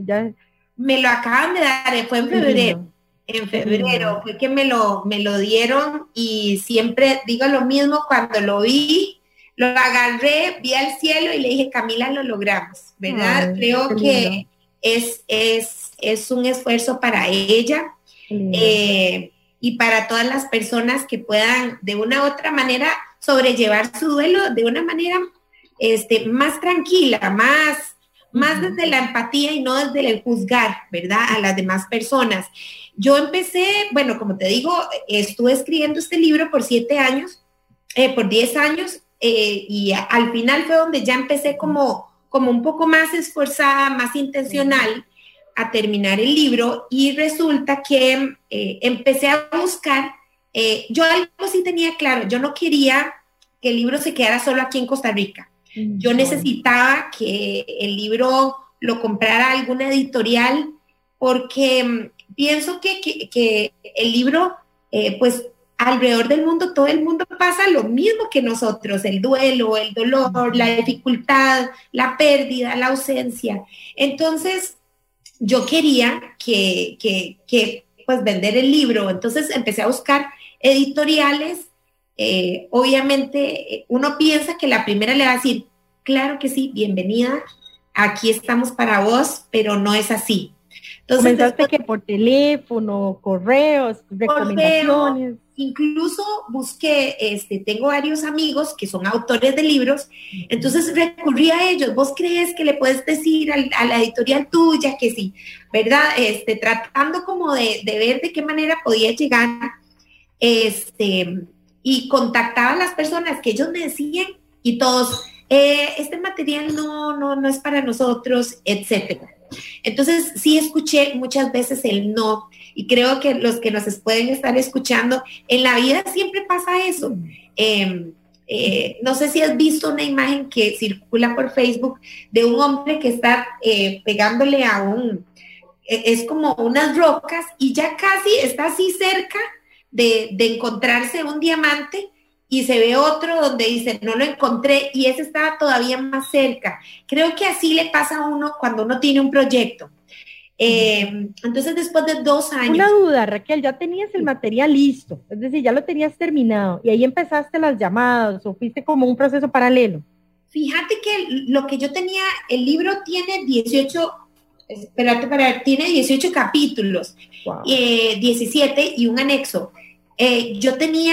Me lo acaban de dar, fue en febrero. En febrero fue que me lo dieron, y siempre digo lo mismo, cuando lo vi, lo agarré, vi al cielo y le dije, Camila, lo logramos, ¿verdad? Creo que es un esfuerzo para ella y para todas las personas que puedan de una u otra manera sobrellevar su duelo de una manera más tranquila, más desde la empatía y no desde el juzgar, ¿verdad?, a las demás personas. Yo empecé, bueno, como te digo, estuve escribiendo este libro por 10 años, y al final fue donde ya empecé como un poco más esforzada, más intencional a terminar el libro, y resulta que empecé a buscar, yo algo sí tenía claro, yo no quería que el libro se quedara solo aquí en Costa Rica. Yo necesitaba que el libro lo comprara alguna editorial, porque pienso que el libro, pues alrededor del mundo, todo el mundo pasa lo mismo que nosotros, el duelo, el dolor, la dificultad, la pérdida, la ausencia. Entonces, yo quería que pues vender el libro, entonces empecé a buscar editoriales. Obviamente uno piensa que la primera le va a decir, claro que sí, bienvenida, aquí estamos para vos, pero no es así. Entonces, comenzaste que por teléfono, correos, recomendaciones. Incluso busqué, tengo varios amigos que son autores de libros, entonces recurrí a ellos. ¿Vos crees que le puedes decir a la editorial tuya que sí? ¿Verdad? Tratando como de ver de qué manera podía llegar, y contactaba a las personas que ellos me decían, y todos, este material no es para nosotros, etcétera. Entonces sí escuché muchas veces el no, y creo que los que nos pueden estar escuchando, en la vida siempre pasa eso. No sé si has visto una imagen que circula por Facebook de un hombre que está pegándole es como unas rocas, y ya casi está así cerca de encontrarse un diamante, y se ve otro donde dice, no lo encontré, y ese estaba todavía más cerca. Creo que así le pasa a uno cuando uno tiene un proyecto. Entonces, después de 2 años... Una duda, Raquel, ya tenías el material listo, es decir, ya lo tenías terminado, y ahí empezaste las llamadas, o fuiste como un proceso paralelo. Fíjate que lo que yo tenía, el libro tiene 18... tiene 18 capítulos, wow. 17 y un anexo. Yo tenía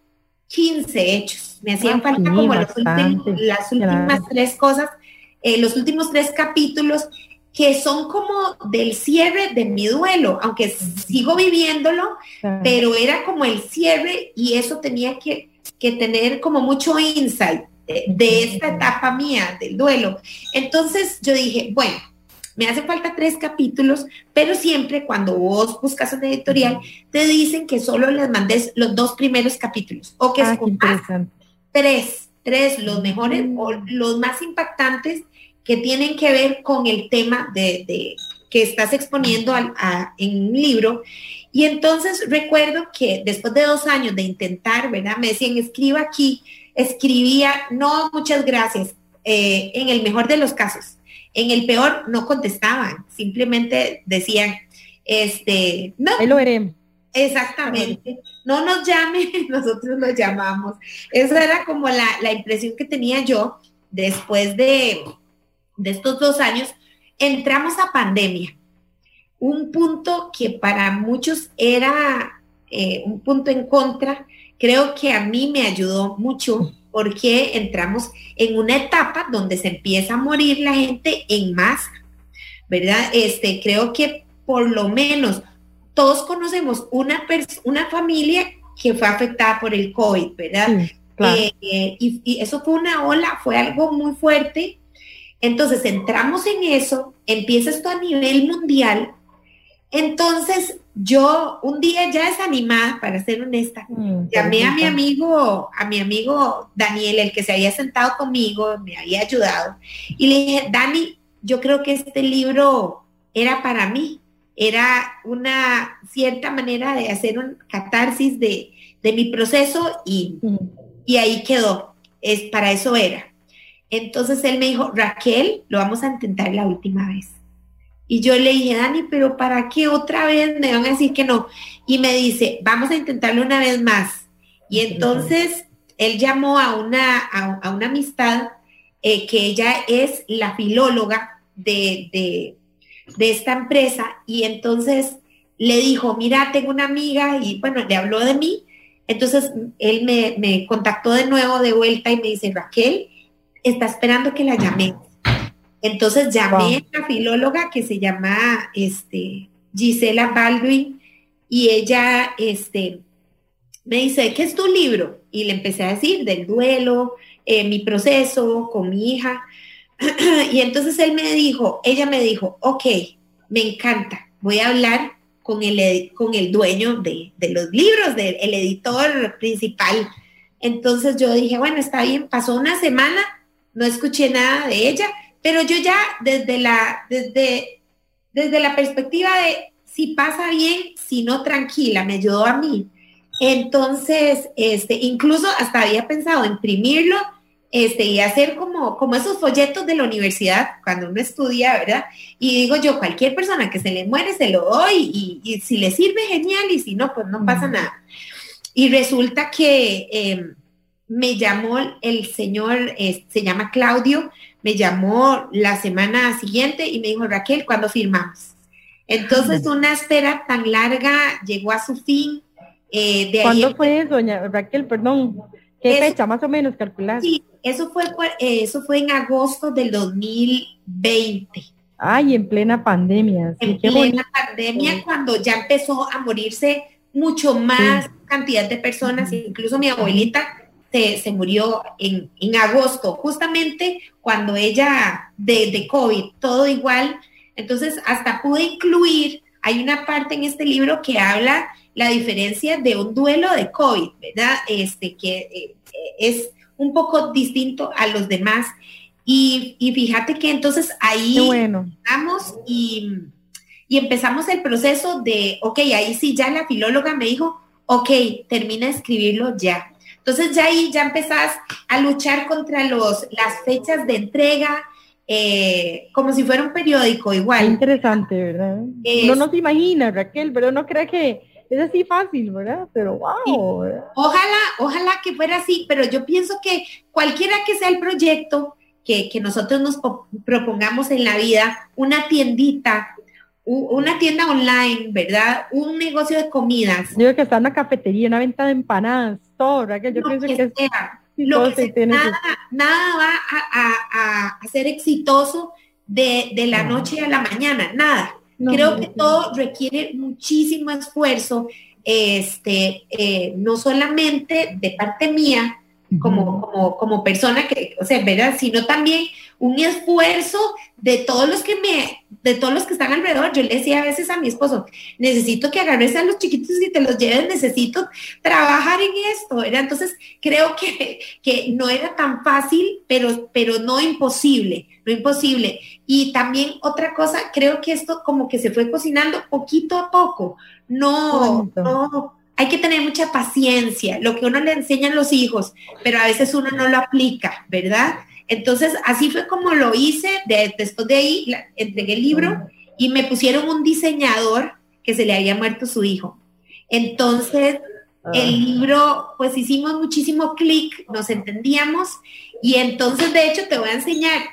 15 hechos, me hacían falta como las últimas 3 cosas, los últimos 3 capítulos, que son como del cierre de mi duelo, aunque sigo viviéndolo, pero era como el cierre, y eso tenía que tener como mucho insight de esta etapa mía del duelo. Entonces yo dije, bueno, me hace falta 3 capítulos, pero siempre cuando vos buscas una editorial, te dicen que solo les mandes los 2 primeros capítulos, o que escojas 3, los mejores o los más impactantes, que tienen que ver con el tema de que estás exponiendo en un libro. Y entonces recuerdo que después de 2 años de intentar, ¿verdad? Me decían, escriba aquí, escribía, no, muchas gracias, en el mejor de los casos. En el peor no contestaban, simplemente decían, no. Ahí lo veremos. Exactamente, no nos llame, nosotros lo llamamos. Esa era como la impresión que tenía yo. Después de estos 2 años, entramos a pandemia. Un punto que para muchos era un punto en contra, creo que a mí me ayudó mucho, porque entramos en una etapa donde se empieza a morir la gente en masa, ¿verdad? Creo que por lo menos todos conocemos una familia que fue afectada por el COVID, ¿verdad? Sí, claro. Y eso fue una ola, fue algo muy fuerte. Entonces entramos en eso, empieza esto a nivel mundial. Entonces yo un día ya desanimada, para ser honesta, llamé a mi amigo Daniel, el que se había sentado conmigo, me había ayudado, y le dije, Dani, yo creo que este libro era para mí, era una cierta manera de hacer un catarsis de mi proceso, y ahí quedó, para eso era. Entonces él me dijo, Raquel, lo vamos a intentar la última vez. Y yo le dije, Dani, ¿pero para qué otra vez me van a decir que no? Y me dice, vamos a intentarlo una vez más. Y entonces él llamó a una amistad, que ella es la filóloga de esta empresa, y entonces le dijo, mira, tengo una amiga, y bueno, le habló de mí. Entonces él me contactó de nuevo, de vuelta, y me dice, Raquel, está esperando que la llame. Entonces llamé a la filóloga, que se llama Gisela Baldwin, y ella me dice, ¿qué es tu libro? Y le empecé a decir del duelo, mi proceso con mi hija. Y entonces ella me dijo, ok, me encanta, voy a hablar con el dueño de los libros, el editor principal. Entonces yo dije, bueno, está bien, pasó una semana, no escuché nada de ella, pero yo ya desde la perspectiva de si pasa bien, si no, tranquila, me ayudó a mí. Entonces, incluso hasta había pensado imprimirlo, y hacer como esos folletos de la universidad cuando uno estudia, ¿verdad? Y digo yo, cualquier persona que se le muere se lo doy y si le sirve, genial, y si no, pues no pasa nada. Y resulta que me llamó el señor, se llama Claudio, me llamó la semana siguiente y me dijo, Raquel, ¿cuándo firmamos? Entonces una espera tan larga llegó a su fin. ¿Cuándo fue, doña Raquel? Perdón, ¿qué fecha más o menos calcular? Sí, eso fue en agosto del 2020. Ay, en plena pandemia. Sí, en plena pandemia, cuando ya empezó a morirse mucho más cantidad de personas, incluso mi abuelita se murió en agosto, justamente cuando ella de COVID, todo igual. Entonces, hasta pude incluir, hay una parte en este libro que habla la diferencia de un duelo de COVID, ¿verdad? Que es un poco distinto a los demás. Y fíjate que entonces ahí vamos y empezamos el proceso de, ok, ahí sí ya la filóloga me dijo, ok, termina de escribirlo ya. Entonces ya ahí ya empezás a luchar contra las fechas de entrega, como si fuera un periódico igual. Interesante, ¿verdad? Uno no se imagina, Raquel, pero no cree que es así fácil, ¿verdad? Pero wow. Sí. Ojalá que fuera así, pero yo pienso que cualquiera que sea el proyecto que nosotros nos propongamos en la vida, una tiendita, una tienda online, ¿verdad? Un negocio de comidas. Yo creo que está en una cafetería, una venta de empanadas, todo, ¿verdad? Yo pienso que nada va a ser exitoso de la noche a la mañana, nada. Creo que todo requiere muchísimo esfuerzo, no solamente de parte mía, como persona que, o sea, ¿verdad? Sino también un esfuerzo de todos los que están alrededor. Yo le decía a veces a mi esposo, necesito que agarres a los chiquitos y te los lleves, necesito trabajar en esto, ¿verdad? Entonces creo que no era tan fácil, pero no imposible. Y también otra cosa, creo que esto como que se fue cocinando poquito a poco. No, hay que tener mucha paciencia, lo que uno le enseña a los hijos, pero a veces uno no lo aplica, ¿verdad? Entonces, así fue como lo hice. Después de ahí, entregué el libro y me pusieron un diseñador que se le había muerto su hijo. Entonces, el libro, pues hicimos muchísimo clic, nos entendíamos, y entonces, de hecho, te voy a enseñar,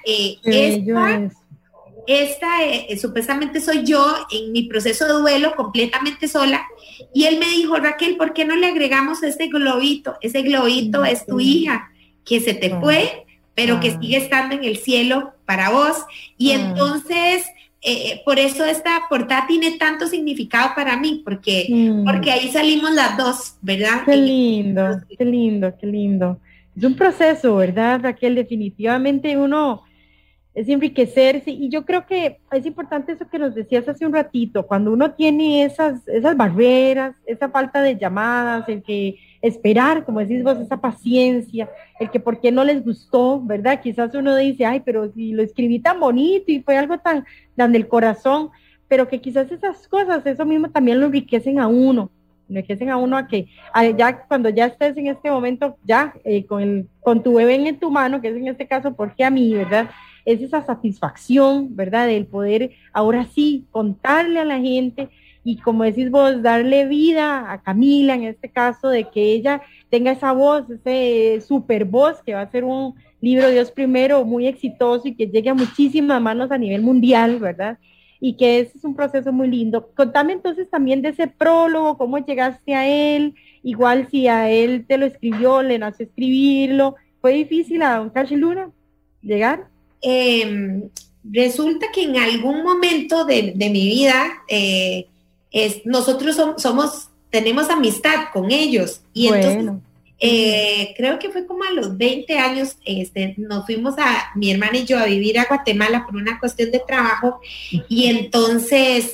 supuestamente soy yo en mi proceso de duelo completamente sola, y él me dijo, Raquel, ¿por qué no le agregamos este globito? Ese globito es tu hija, que se te fue, pero que sigue estando en el cielo para vos. Y entonces, por eso esta portada tiene tanto significado para mí, porque ahí salimos las dos, ¿verdad? Qué lindo. Es un proceso, ¿verdad, Raquel? Definitivamente uno es enriquecerse, y yo creo que es importante eso que nos decías hace un ratito, cuando uno tiene esas barreras, esa falta de llamadas, el que esperar, como decís vos, esa paciencia, el que por qué no les gustó, ¿verdad? Quizás uno dice, ay, pero si lo escribí tan bonito y fue algo tan del corazón, pero que quizás esas cosas, eso mismo también lo enriquecen a uno a que ya cuando ya estés en este momento, ya con tu bebé en tu mano, que es en este caso, porque a mí, ¿verdad? Es esa satisfacción, ¿verdad? Del poder ahora sí contarle a la gente y, como decís vos, darle vida a Camila, en este caso, de que ella tenga esa voz, ese super voz, que va a ser un libro Dios primero muy exitoso y que llegue a muchísimas manos a nivel mundial, ¿verdad? Y que ese es un proceso muy lindo. Contame entonces también de ese prólogo, cómo llegaste a él, igual si a él te lo escribió, le nació escribirlo. ¿Fue difícil a don Cachi Luna llegar? Resulta que en algún momento de mi vida nosotros tenemos amistad con ellos, y entonces creo que fue como a los 20 años, nos fuimos mi hermana y yo a vivir a Guatemala por una cuestión de trabajo, y entonces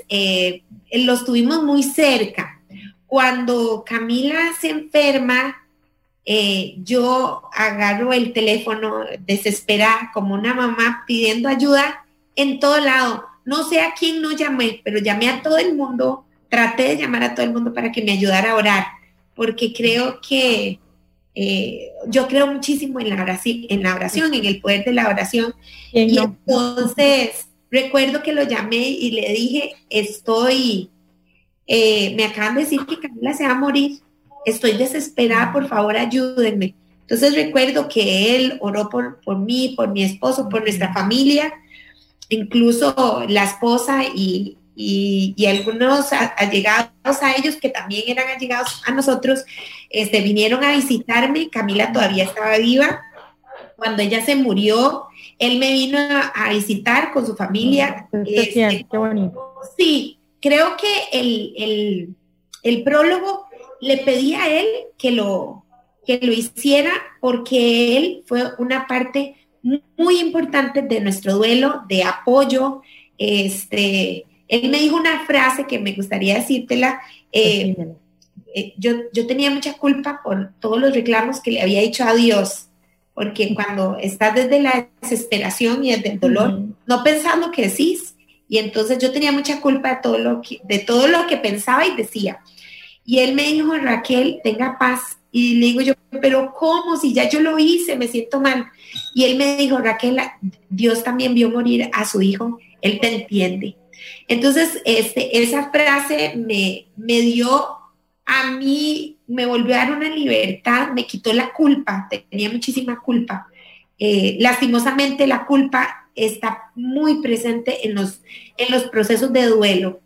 los tuvimos muy cerca. Cuando Camila se enferma, yo agarro el teléfono desesperada como una mamá pidiendo ayuda en todo lado. No sé a quién no llamé, pero llamé a todo el mundo, traté de llamar a todo el mundo para que me ayudara a orar, porque creo que yo creo muchísimo en la oración, en el poder de la oración. Y entonces recuerdo que lo llamé y le dije, me acaban de decir que Camila se va a morir, estoy desesperada, por favor ayúdenme. Entonces recuerdo que él oró por mí, por mi esposo, por nuestra familia, incluso la esposa y algunos allegados a ellos, que también eran allegados a nosotros, vinieron a visitarme. Camila todavía estaba viva. Cuando ella se murió, él me vino a visitar con su familia. Qué bonito. Sí, creo que el prólogo le pedí a él que lo hiciera, porque él fue una parte muy importante de nuestro duelo, de apoyo. Él me dijo una frase que me gustaría decírtela. Yo tenía mucha culpa por todos los reclamos que le había hecho a Dios, porque cuando estás desde la desesperación y desde el dolor, no pensás lo que decís, y entonces yo tenía mucha culpa de todo lo que pensaba y decía. Y él me dijo, Raquel, tenga paz. Y le digo yo, pero ¿cómo? Si ya yo lo hice, me siento mal. Y él me dijo, Raquel, Dios también vio morir a su hijo, Él te entiende. Entonces, esa frase me dio a mí, me volvió a dar una libertad, me quitó la culpa, tenía muchísima culpa. Lastimosamente la culpa está muy presente en los procesos de duelo.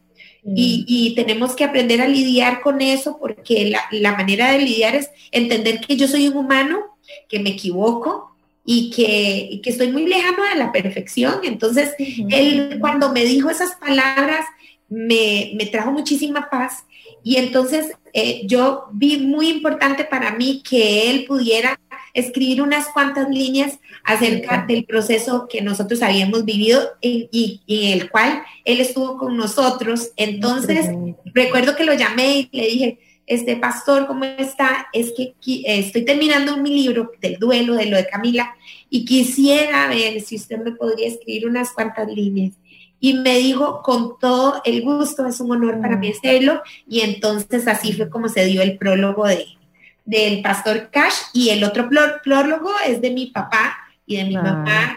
Y tenemos que aprender a lidiar con eso, porque la manera de lidiar es entender que yo soy un humano, que me equivoco y que estoy muy lejano de la perfección. Entonces, él cuando me dijo esas palabras me trajo muchísima paz, y entonces yo vi muy importante para mí que él pudiera escribir unas cuantas líneas acerca del proceso que nosotros habíamos vivido y en el cual él estuvo con nosotros. Entonces, recuerdo que lo llamé y le dije, pastor, ¿cómo está? Es que estoy terminando mi libro del duelo, de lo de Camila, y quisiera ver si usted me podría escribir unas cuantas líneas. Y me dijo, con todo el gusto, es un honor para mí hacerlo. Y entonces así fue como se dio el prólogo del pastor Cash, y el otro prólogo es de mi papá y de mi mamá,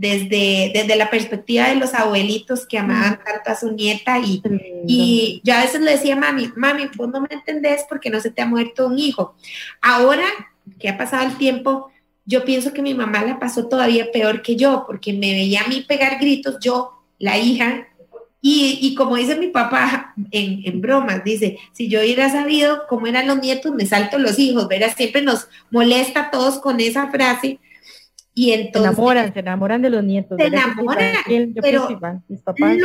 desde la perspectiva de los abuelitos que amaban tanto a su nieta. Y yo a veces le decía, mami, vos no me entendés porque no se te ha muerto un hijo. Ahora que ha pasado el tiempo, yo pienso que mi mamá la pasó todavía peor que yo, porque me veía a mí pegar gritos, yo, la hija, y como dice mi papá en bromas, dice, si yo hubiera sabido cómo eran los nietos, me salto los hijos, ¿verdad? Siempre nos molesta a todos con esa frase. Y entonces se enamoran de los nietos. Se enamoran, pero mis papás,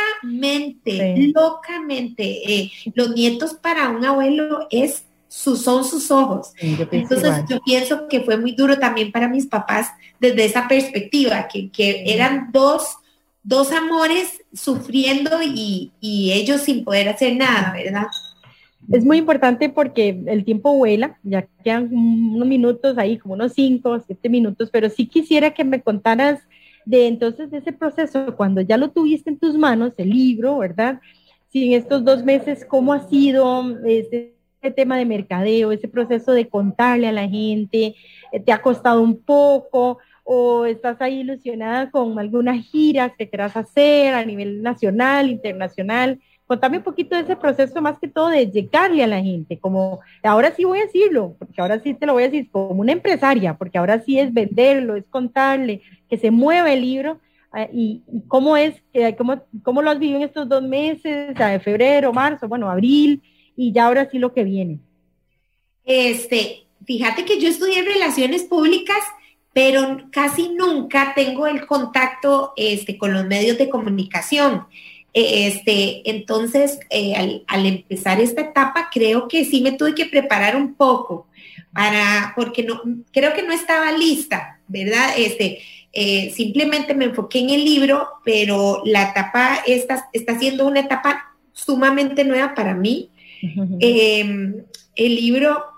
locamente. Los nietos para un abuelo son sus ojos. Sí, entonces yo pienso que fue muy duro también para mis papás desde esa perspectiva, que eran dos amores sufriendo y ellos sin poder hacer nada, ¿verdad? Es muy importante porque el tiempo vuela, ya quedan unos minutos ahí, como unos 5 o 7 minutos, pero sí quisiera que me contaras de ese proceso, cuando ya lo tuviste en tus manos, el libro, ¿verdad? Sí, en estos 2 meses, ¿cómo ha sido ese tema de mercadeo, ese proceso de contarle a la gente? ¿Te ha costado un poco? ¿O estás ahí ilusionada con algunas giras que quieras hacer a nivel nacional, internacional? Contame un poquito de ese proceso, más que todo de llegarle a la gente, como, ahora sí voy a decirlo, porque ahora sí te lo voy a decir como una empresaria, porque ahora sí es venderlo, es contarle, que se mueva el libro, y cómo lo has vivido en estos 2 meses, de febrero, marzo, abril, y ya ahora sí lo que viene. Fíjate que yo estudié Relaciones Públicas, pero casi nunca tengo el contacto con los medios de comunicación. Entonces, al empezar esta etapa, creo que sí me tuve que preparar un poco porque creo que no estaba lista, ¿verdad? Simplemente me enfoqué en el libro, pero la etapa está siendo una etapa sumamente nueva para mí. El libro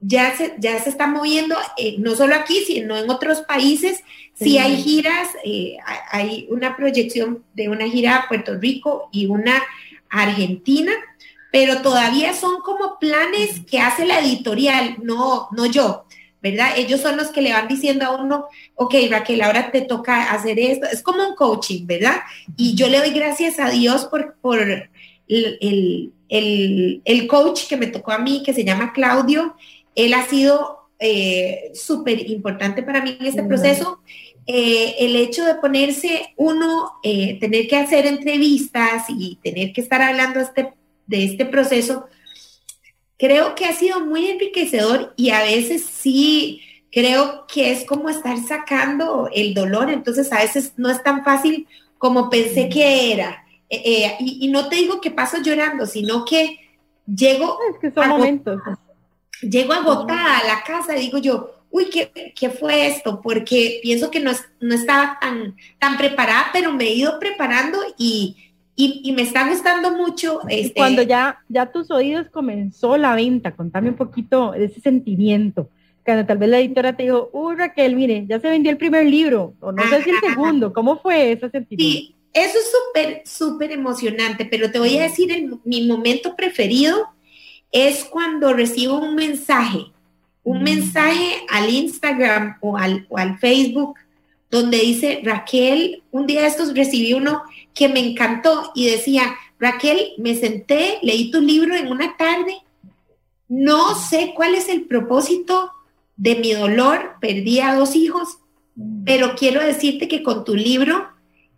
ya se está moviendo, no solo aquí, sino en otros países. Sí hay giras, hay una proyección de una gira a Puerto Rico y una a Argentina, pero todavía son como planes que hace la editorial, no yo, ¿verdad? Ellos son los que le van diciendo a uno, ok, Raquel, ahora te toca hacer esto. Es como un coaching, ¿verdad? Y yo le doy gracias a Dios por el coach que me tocó a mí, que se llama Claudio. Él ha sido súper importante para mí en este proceso. El hecho de ponerse uno, tener que hacer entrevistas y tener que estar hablando de este proceso, creo que ha sido muy enriquecedor, y a veces sí creo que es como estar sacando el dolor. Entonces a veces no es tan fácil como pensé que era. Y no te digo que paso llorando, sino que llego... Es que son momentos. Llego agotada a la casa y digo yo, uy, ¿qué fue esto? Porque pienso que no estaba tan preparada, pero me he ido preparando y me está gustando mucho. Cuando ya tus oídos comenzó la venta, contame un poquito de ese sentimiento. Cuando tal vez la editora te dijo, Raquel, mire, ya se vendió el primer libro, o no sé si el segundo. ¿Cómo fue ese sentimiento? Sí, eso es súper, súper emocionante, pero te voy a decir, mi momento preferido es cuando recibo un mensaje al Instagram o al Facebook, donde dice, Raquel, un día de estos recibí uno que me encantó y decía, Raquel, me senté, leí tu libro en una tarde, no sé cuál es el propósito de mi dolor, perdí a 2 hijos, pero quiero decirte que con tu libro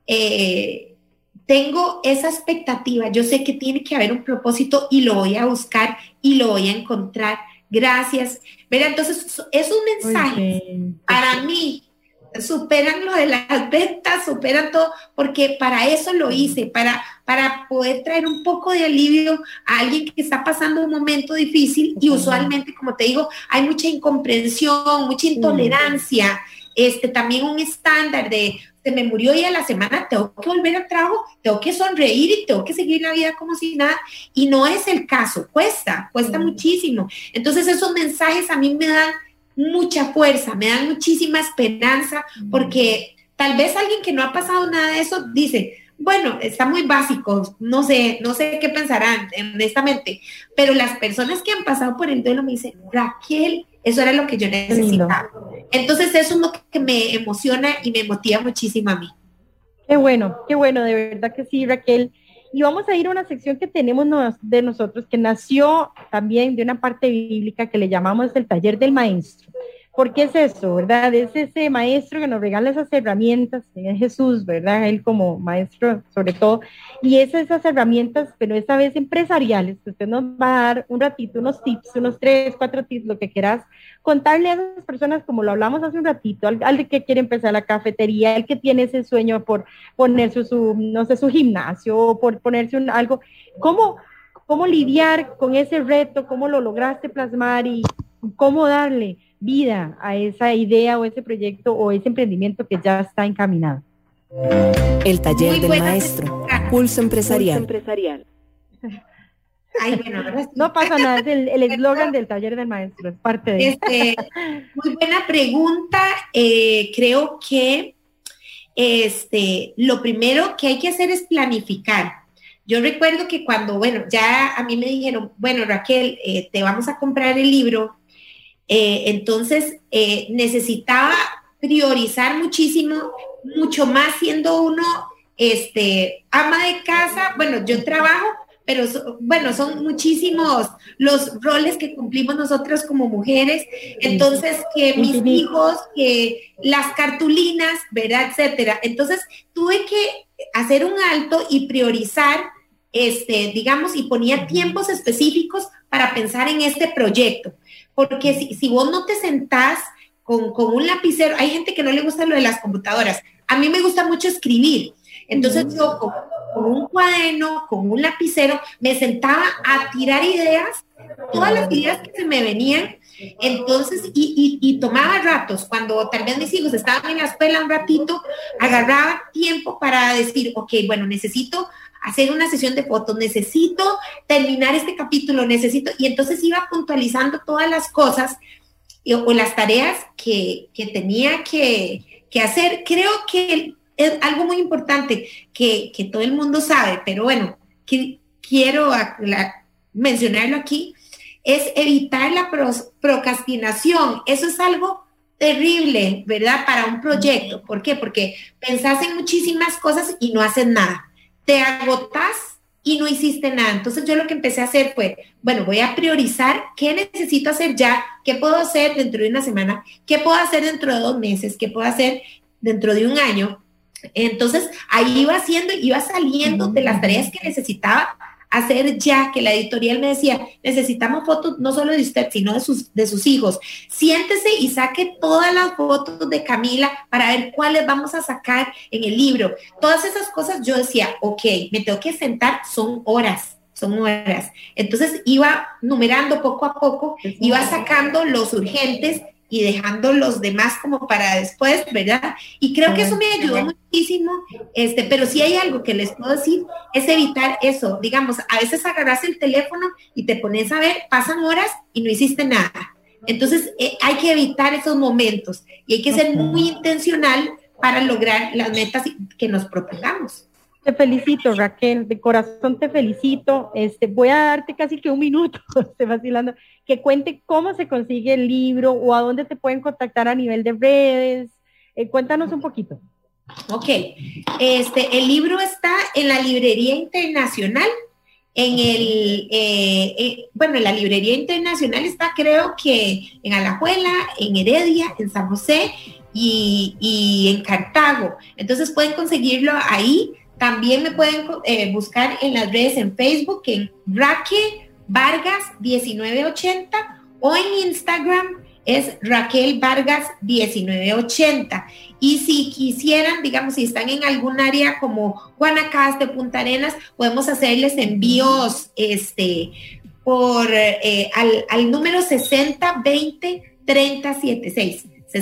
tengo esa expectativa, yo sé que tiene que haber un propósito y lo voy a buscar y lo voy a encontrar. Gracias. Mira, entonces es un mensaje para mí. Superan lo de las ventas, superan todo, porque para eso lo hice, para poder traer un poco de alivio a alguien que está pasando un momento difícil, y usualmente, como te digo, hay mucha incomprensión, mucha intolerancia, también un estándar de se me murió y a la semana tengo que volver al trabajo, tengo que sonreír y tengo que seguir la vida como si nada, y no es el caso, cuesta muchísimo. Entonces esos mensajes a mí me dan mucha fuerza, me dan muchísima esperanza, porque tal vez alguien que no ha pasado nada de eso dice, bueno, está muy básico, no sé qué pensarán, honestamente, pero las personas que han pasado por el duelo me dicen, Raquel, eso era lo que yo necesitaba. Entonces eso es lo que me emociona y me motiva muchísimo a mí. Qué bueno, de verdad que sí, Raquel. Y vamos a ir a una sección que tenemos de nosotros, que nació también de una parte bíblica que le llamamos el taller del maestro. ¿Por qué es eso, verdad? Es ese maestro que nos regala esas herramientas, es Jesús, ¿verdad? Él como maestro sobre todo, y esas herramientas, pero esta vez empresariales, que usted nos va a dar un ratito, unos tips, unos 3, 4 tips, lo que quieras, contarle a esas personas, como lo hablamos hace un ratito, al que quiere empezar la cafetería, el que tiene ese sueño por ponerse su gimnasio, por ponerse algo, ¿cómo lidiar con ese reto? ¿Cómo lo lograste plasmar y cómo darle vida a esa idea o ese proyecto o ese emprendimiento que ya está encaminado? El taller del maestro. Pulso empresarial. Ay, bueno, no pasa nada, es el eslogan del taller del maestro, es parte de muy buena pregunta. Creo que lo primero que hay que hacer es planificar. Yo recuerdo que cuando, ya a mí me dijeron, Raquel, te vamos a comprar el libro, entonces necesitaba priorizar mucho más siendo uno ama de casa. Yo trabajo, pero son muchísimos los roles que cumplimos nosotros como mujeres. Entonces, que mis hijos, que las cartulinas, ¿verdad? Etcétera. Entonces, tuve que hacer un alto y priorizar, digamos, y ponía tiempos específicos para pensar en este proyecto. Porque si vos no te sentás con un lapicero, hay gente que no le gusta lo de las computadoras. A mí me gusta mucho escribir. Entonces yo con un cuaderno, con un lapicero, me sentaba a tirar ideas, todas las ideas que se me venían. Entonces, y tomaba ratos. Cuando tal vez mis hijos estaban en la escuela un ratito, agarraba tiempo para decir, ok, necesito hacer una sesión de fotos, necesito terminar este capítulo, y entonces iba puntualizando todas las cosas o las tareas que tenía que hacer. Creo que es algo muy importante que todo el mundo sabe, pero bueno, que quiero mencionarlo aquí, es evitar la procrastinación. Eso es algo terrible, ¿verdad? Para un proyecto. ¿Por qué? Porque pensás en muchísimas cosas y no haces nada. Te agotás y no hiciste nada. Entonces yo lo que empecé a hacer fue, bueno, voy a priorizar qué necesito hacer ya, qué puedo hacer dentro de una semana, qué puedo hacer dentro de 2 meses, qué puedo hacer dentro de 1 año. Entonces ahí iba saliendo de las tareas que necesitaba hacer ya, que la editorial me decía, necesitamos fotos no solo de usted, sino de sus hijos. Siéntese y saque todas las fotos de Camila para ver cuáles vamos a sacar en el libro. Todas esas cosas yo decía, ok, me tengo que sentar, son horas. Entonces iba numerando poco a poco, iba sacando los urgentes y dejando los demás como para después, ¿verdad? Y creo que eso me ayudó muchísimo, pero si hay algo que les puedo decir, es evitar eso. Digamos, a veces agarras el teléfono y te pones a ver, pasan horas y no hiciste nada. Entonces, hay que evitar esos momentos y hay que ser muy intencional para lograr las metas que nos propongamos. Te felicito, Raquel, de corazón te felicito. Voy a darte casi que 1 minuto, estoy vacilando, que cuente cómo se consigue el libro o a dónde te pueden contactar a nivel de redes. Cuéntanos un poquito. Ok, el libro está en la Librería Internacional. En la Librería Internacional está, creo que en Alajuela, en Heredia, en San José y en Cartago. Entonces pueden conseguirlo ahí. También me pueden buscar en las redes, en Facebook, en Raquel Vargas 1980, o en Instagram es Raquel Vargas 1980. Y si quisieran, digamos, si están en algún área como Guanacaste, Punta Arenas, podemos hacerles envíos al número 6020-3076.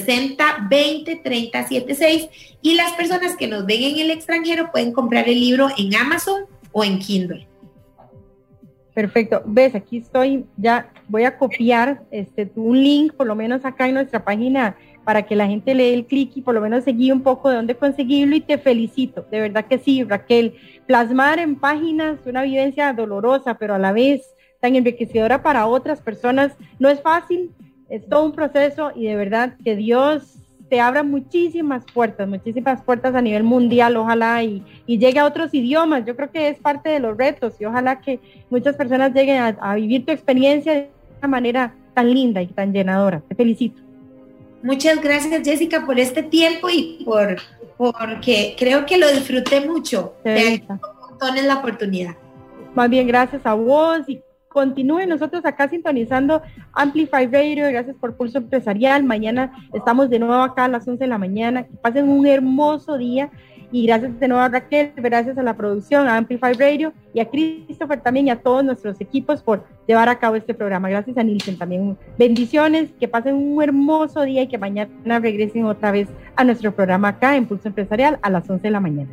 6020-3076, y las personas que nos ven en el extranjero pueden comprar el libro en Amazon o en Kindle. Perfecto. Ves, aquí estoy, ya voy a copiar un link, por lo menos acá en nuestra página, para que la gente le dé el clic y por lo menos se guíe un poco de dónde conseguirlo, y te felicito, de verdad que sí, Raquel. Plasmar en páginas una vivencia dolorosa, pero a la vez tan enriquecedora para otras personas, no es fácil. Es todo un proceso, y de verdad que Dios te abra muchísimas puertas a nivel mundial, ojalá y llegue a otros idiomas. Yo creo que es parte de los retos, y ojalá que muchas personas lleguen a vivir tu experiencia de una manera tan linda y tan llenadora. Te felicito. Muchas gracias, Jessica, por este tiempo y porque creo que lo disfruté mucho. Te agradezco un montón en la oportunidad. Más bien, gracias a vos, y continúen nosotros acá sintonizando Amplify Radio. Gracias por Pulso Empresarial. Mañana estamos de nuevo acá a las 11 de la mañana. Que pasen un hermoso día, y gracias de nuevo a Raquel, gracias a la producción, a Amplify Radio, y a Christopher también, y a todos nuestros equipos por llevar a cabo este programa. Gracias a Nielsen también. Bendiciones, que pasen un hermoso día y que mañana regresen otra vez a nuestro programa acá en Pulso Empresarial a las 11 de la mañana.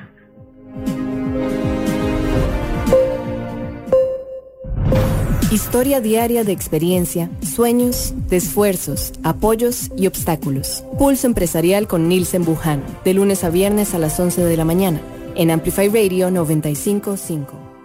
Historia diaria de experiencia, sueños, de esfuerzos, apoyos y obstáculos. Pulso Empresarial con Nielsen Buján, de lunes a viernes a las 11 de la mañana, en Amplify Radio 95.5.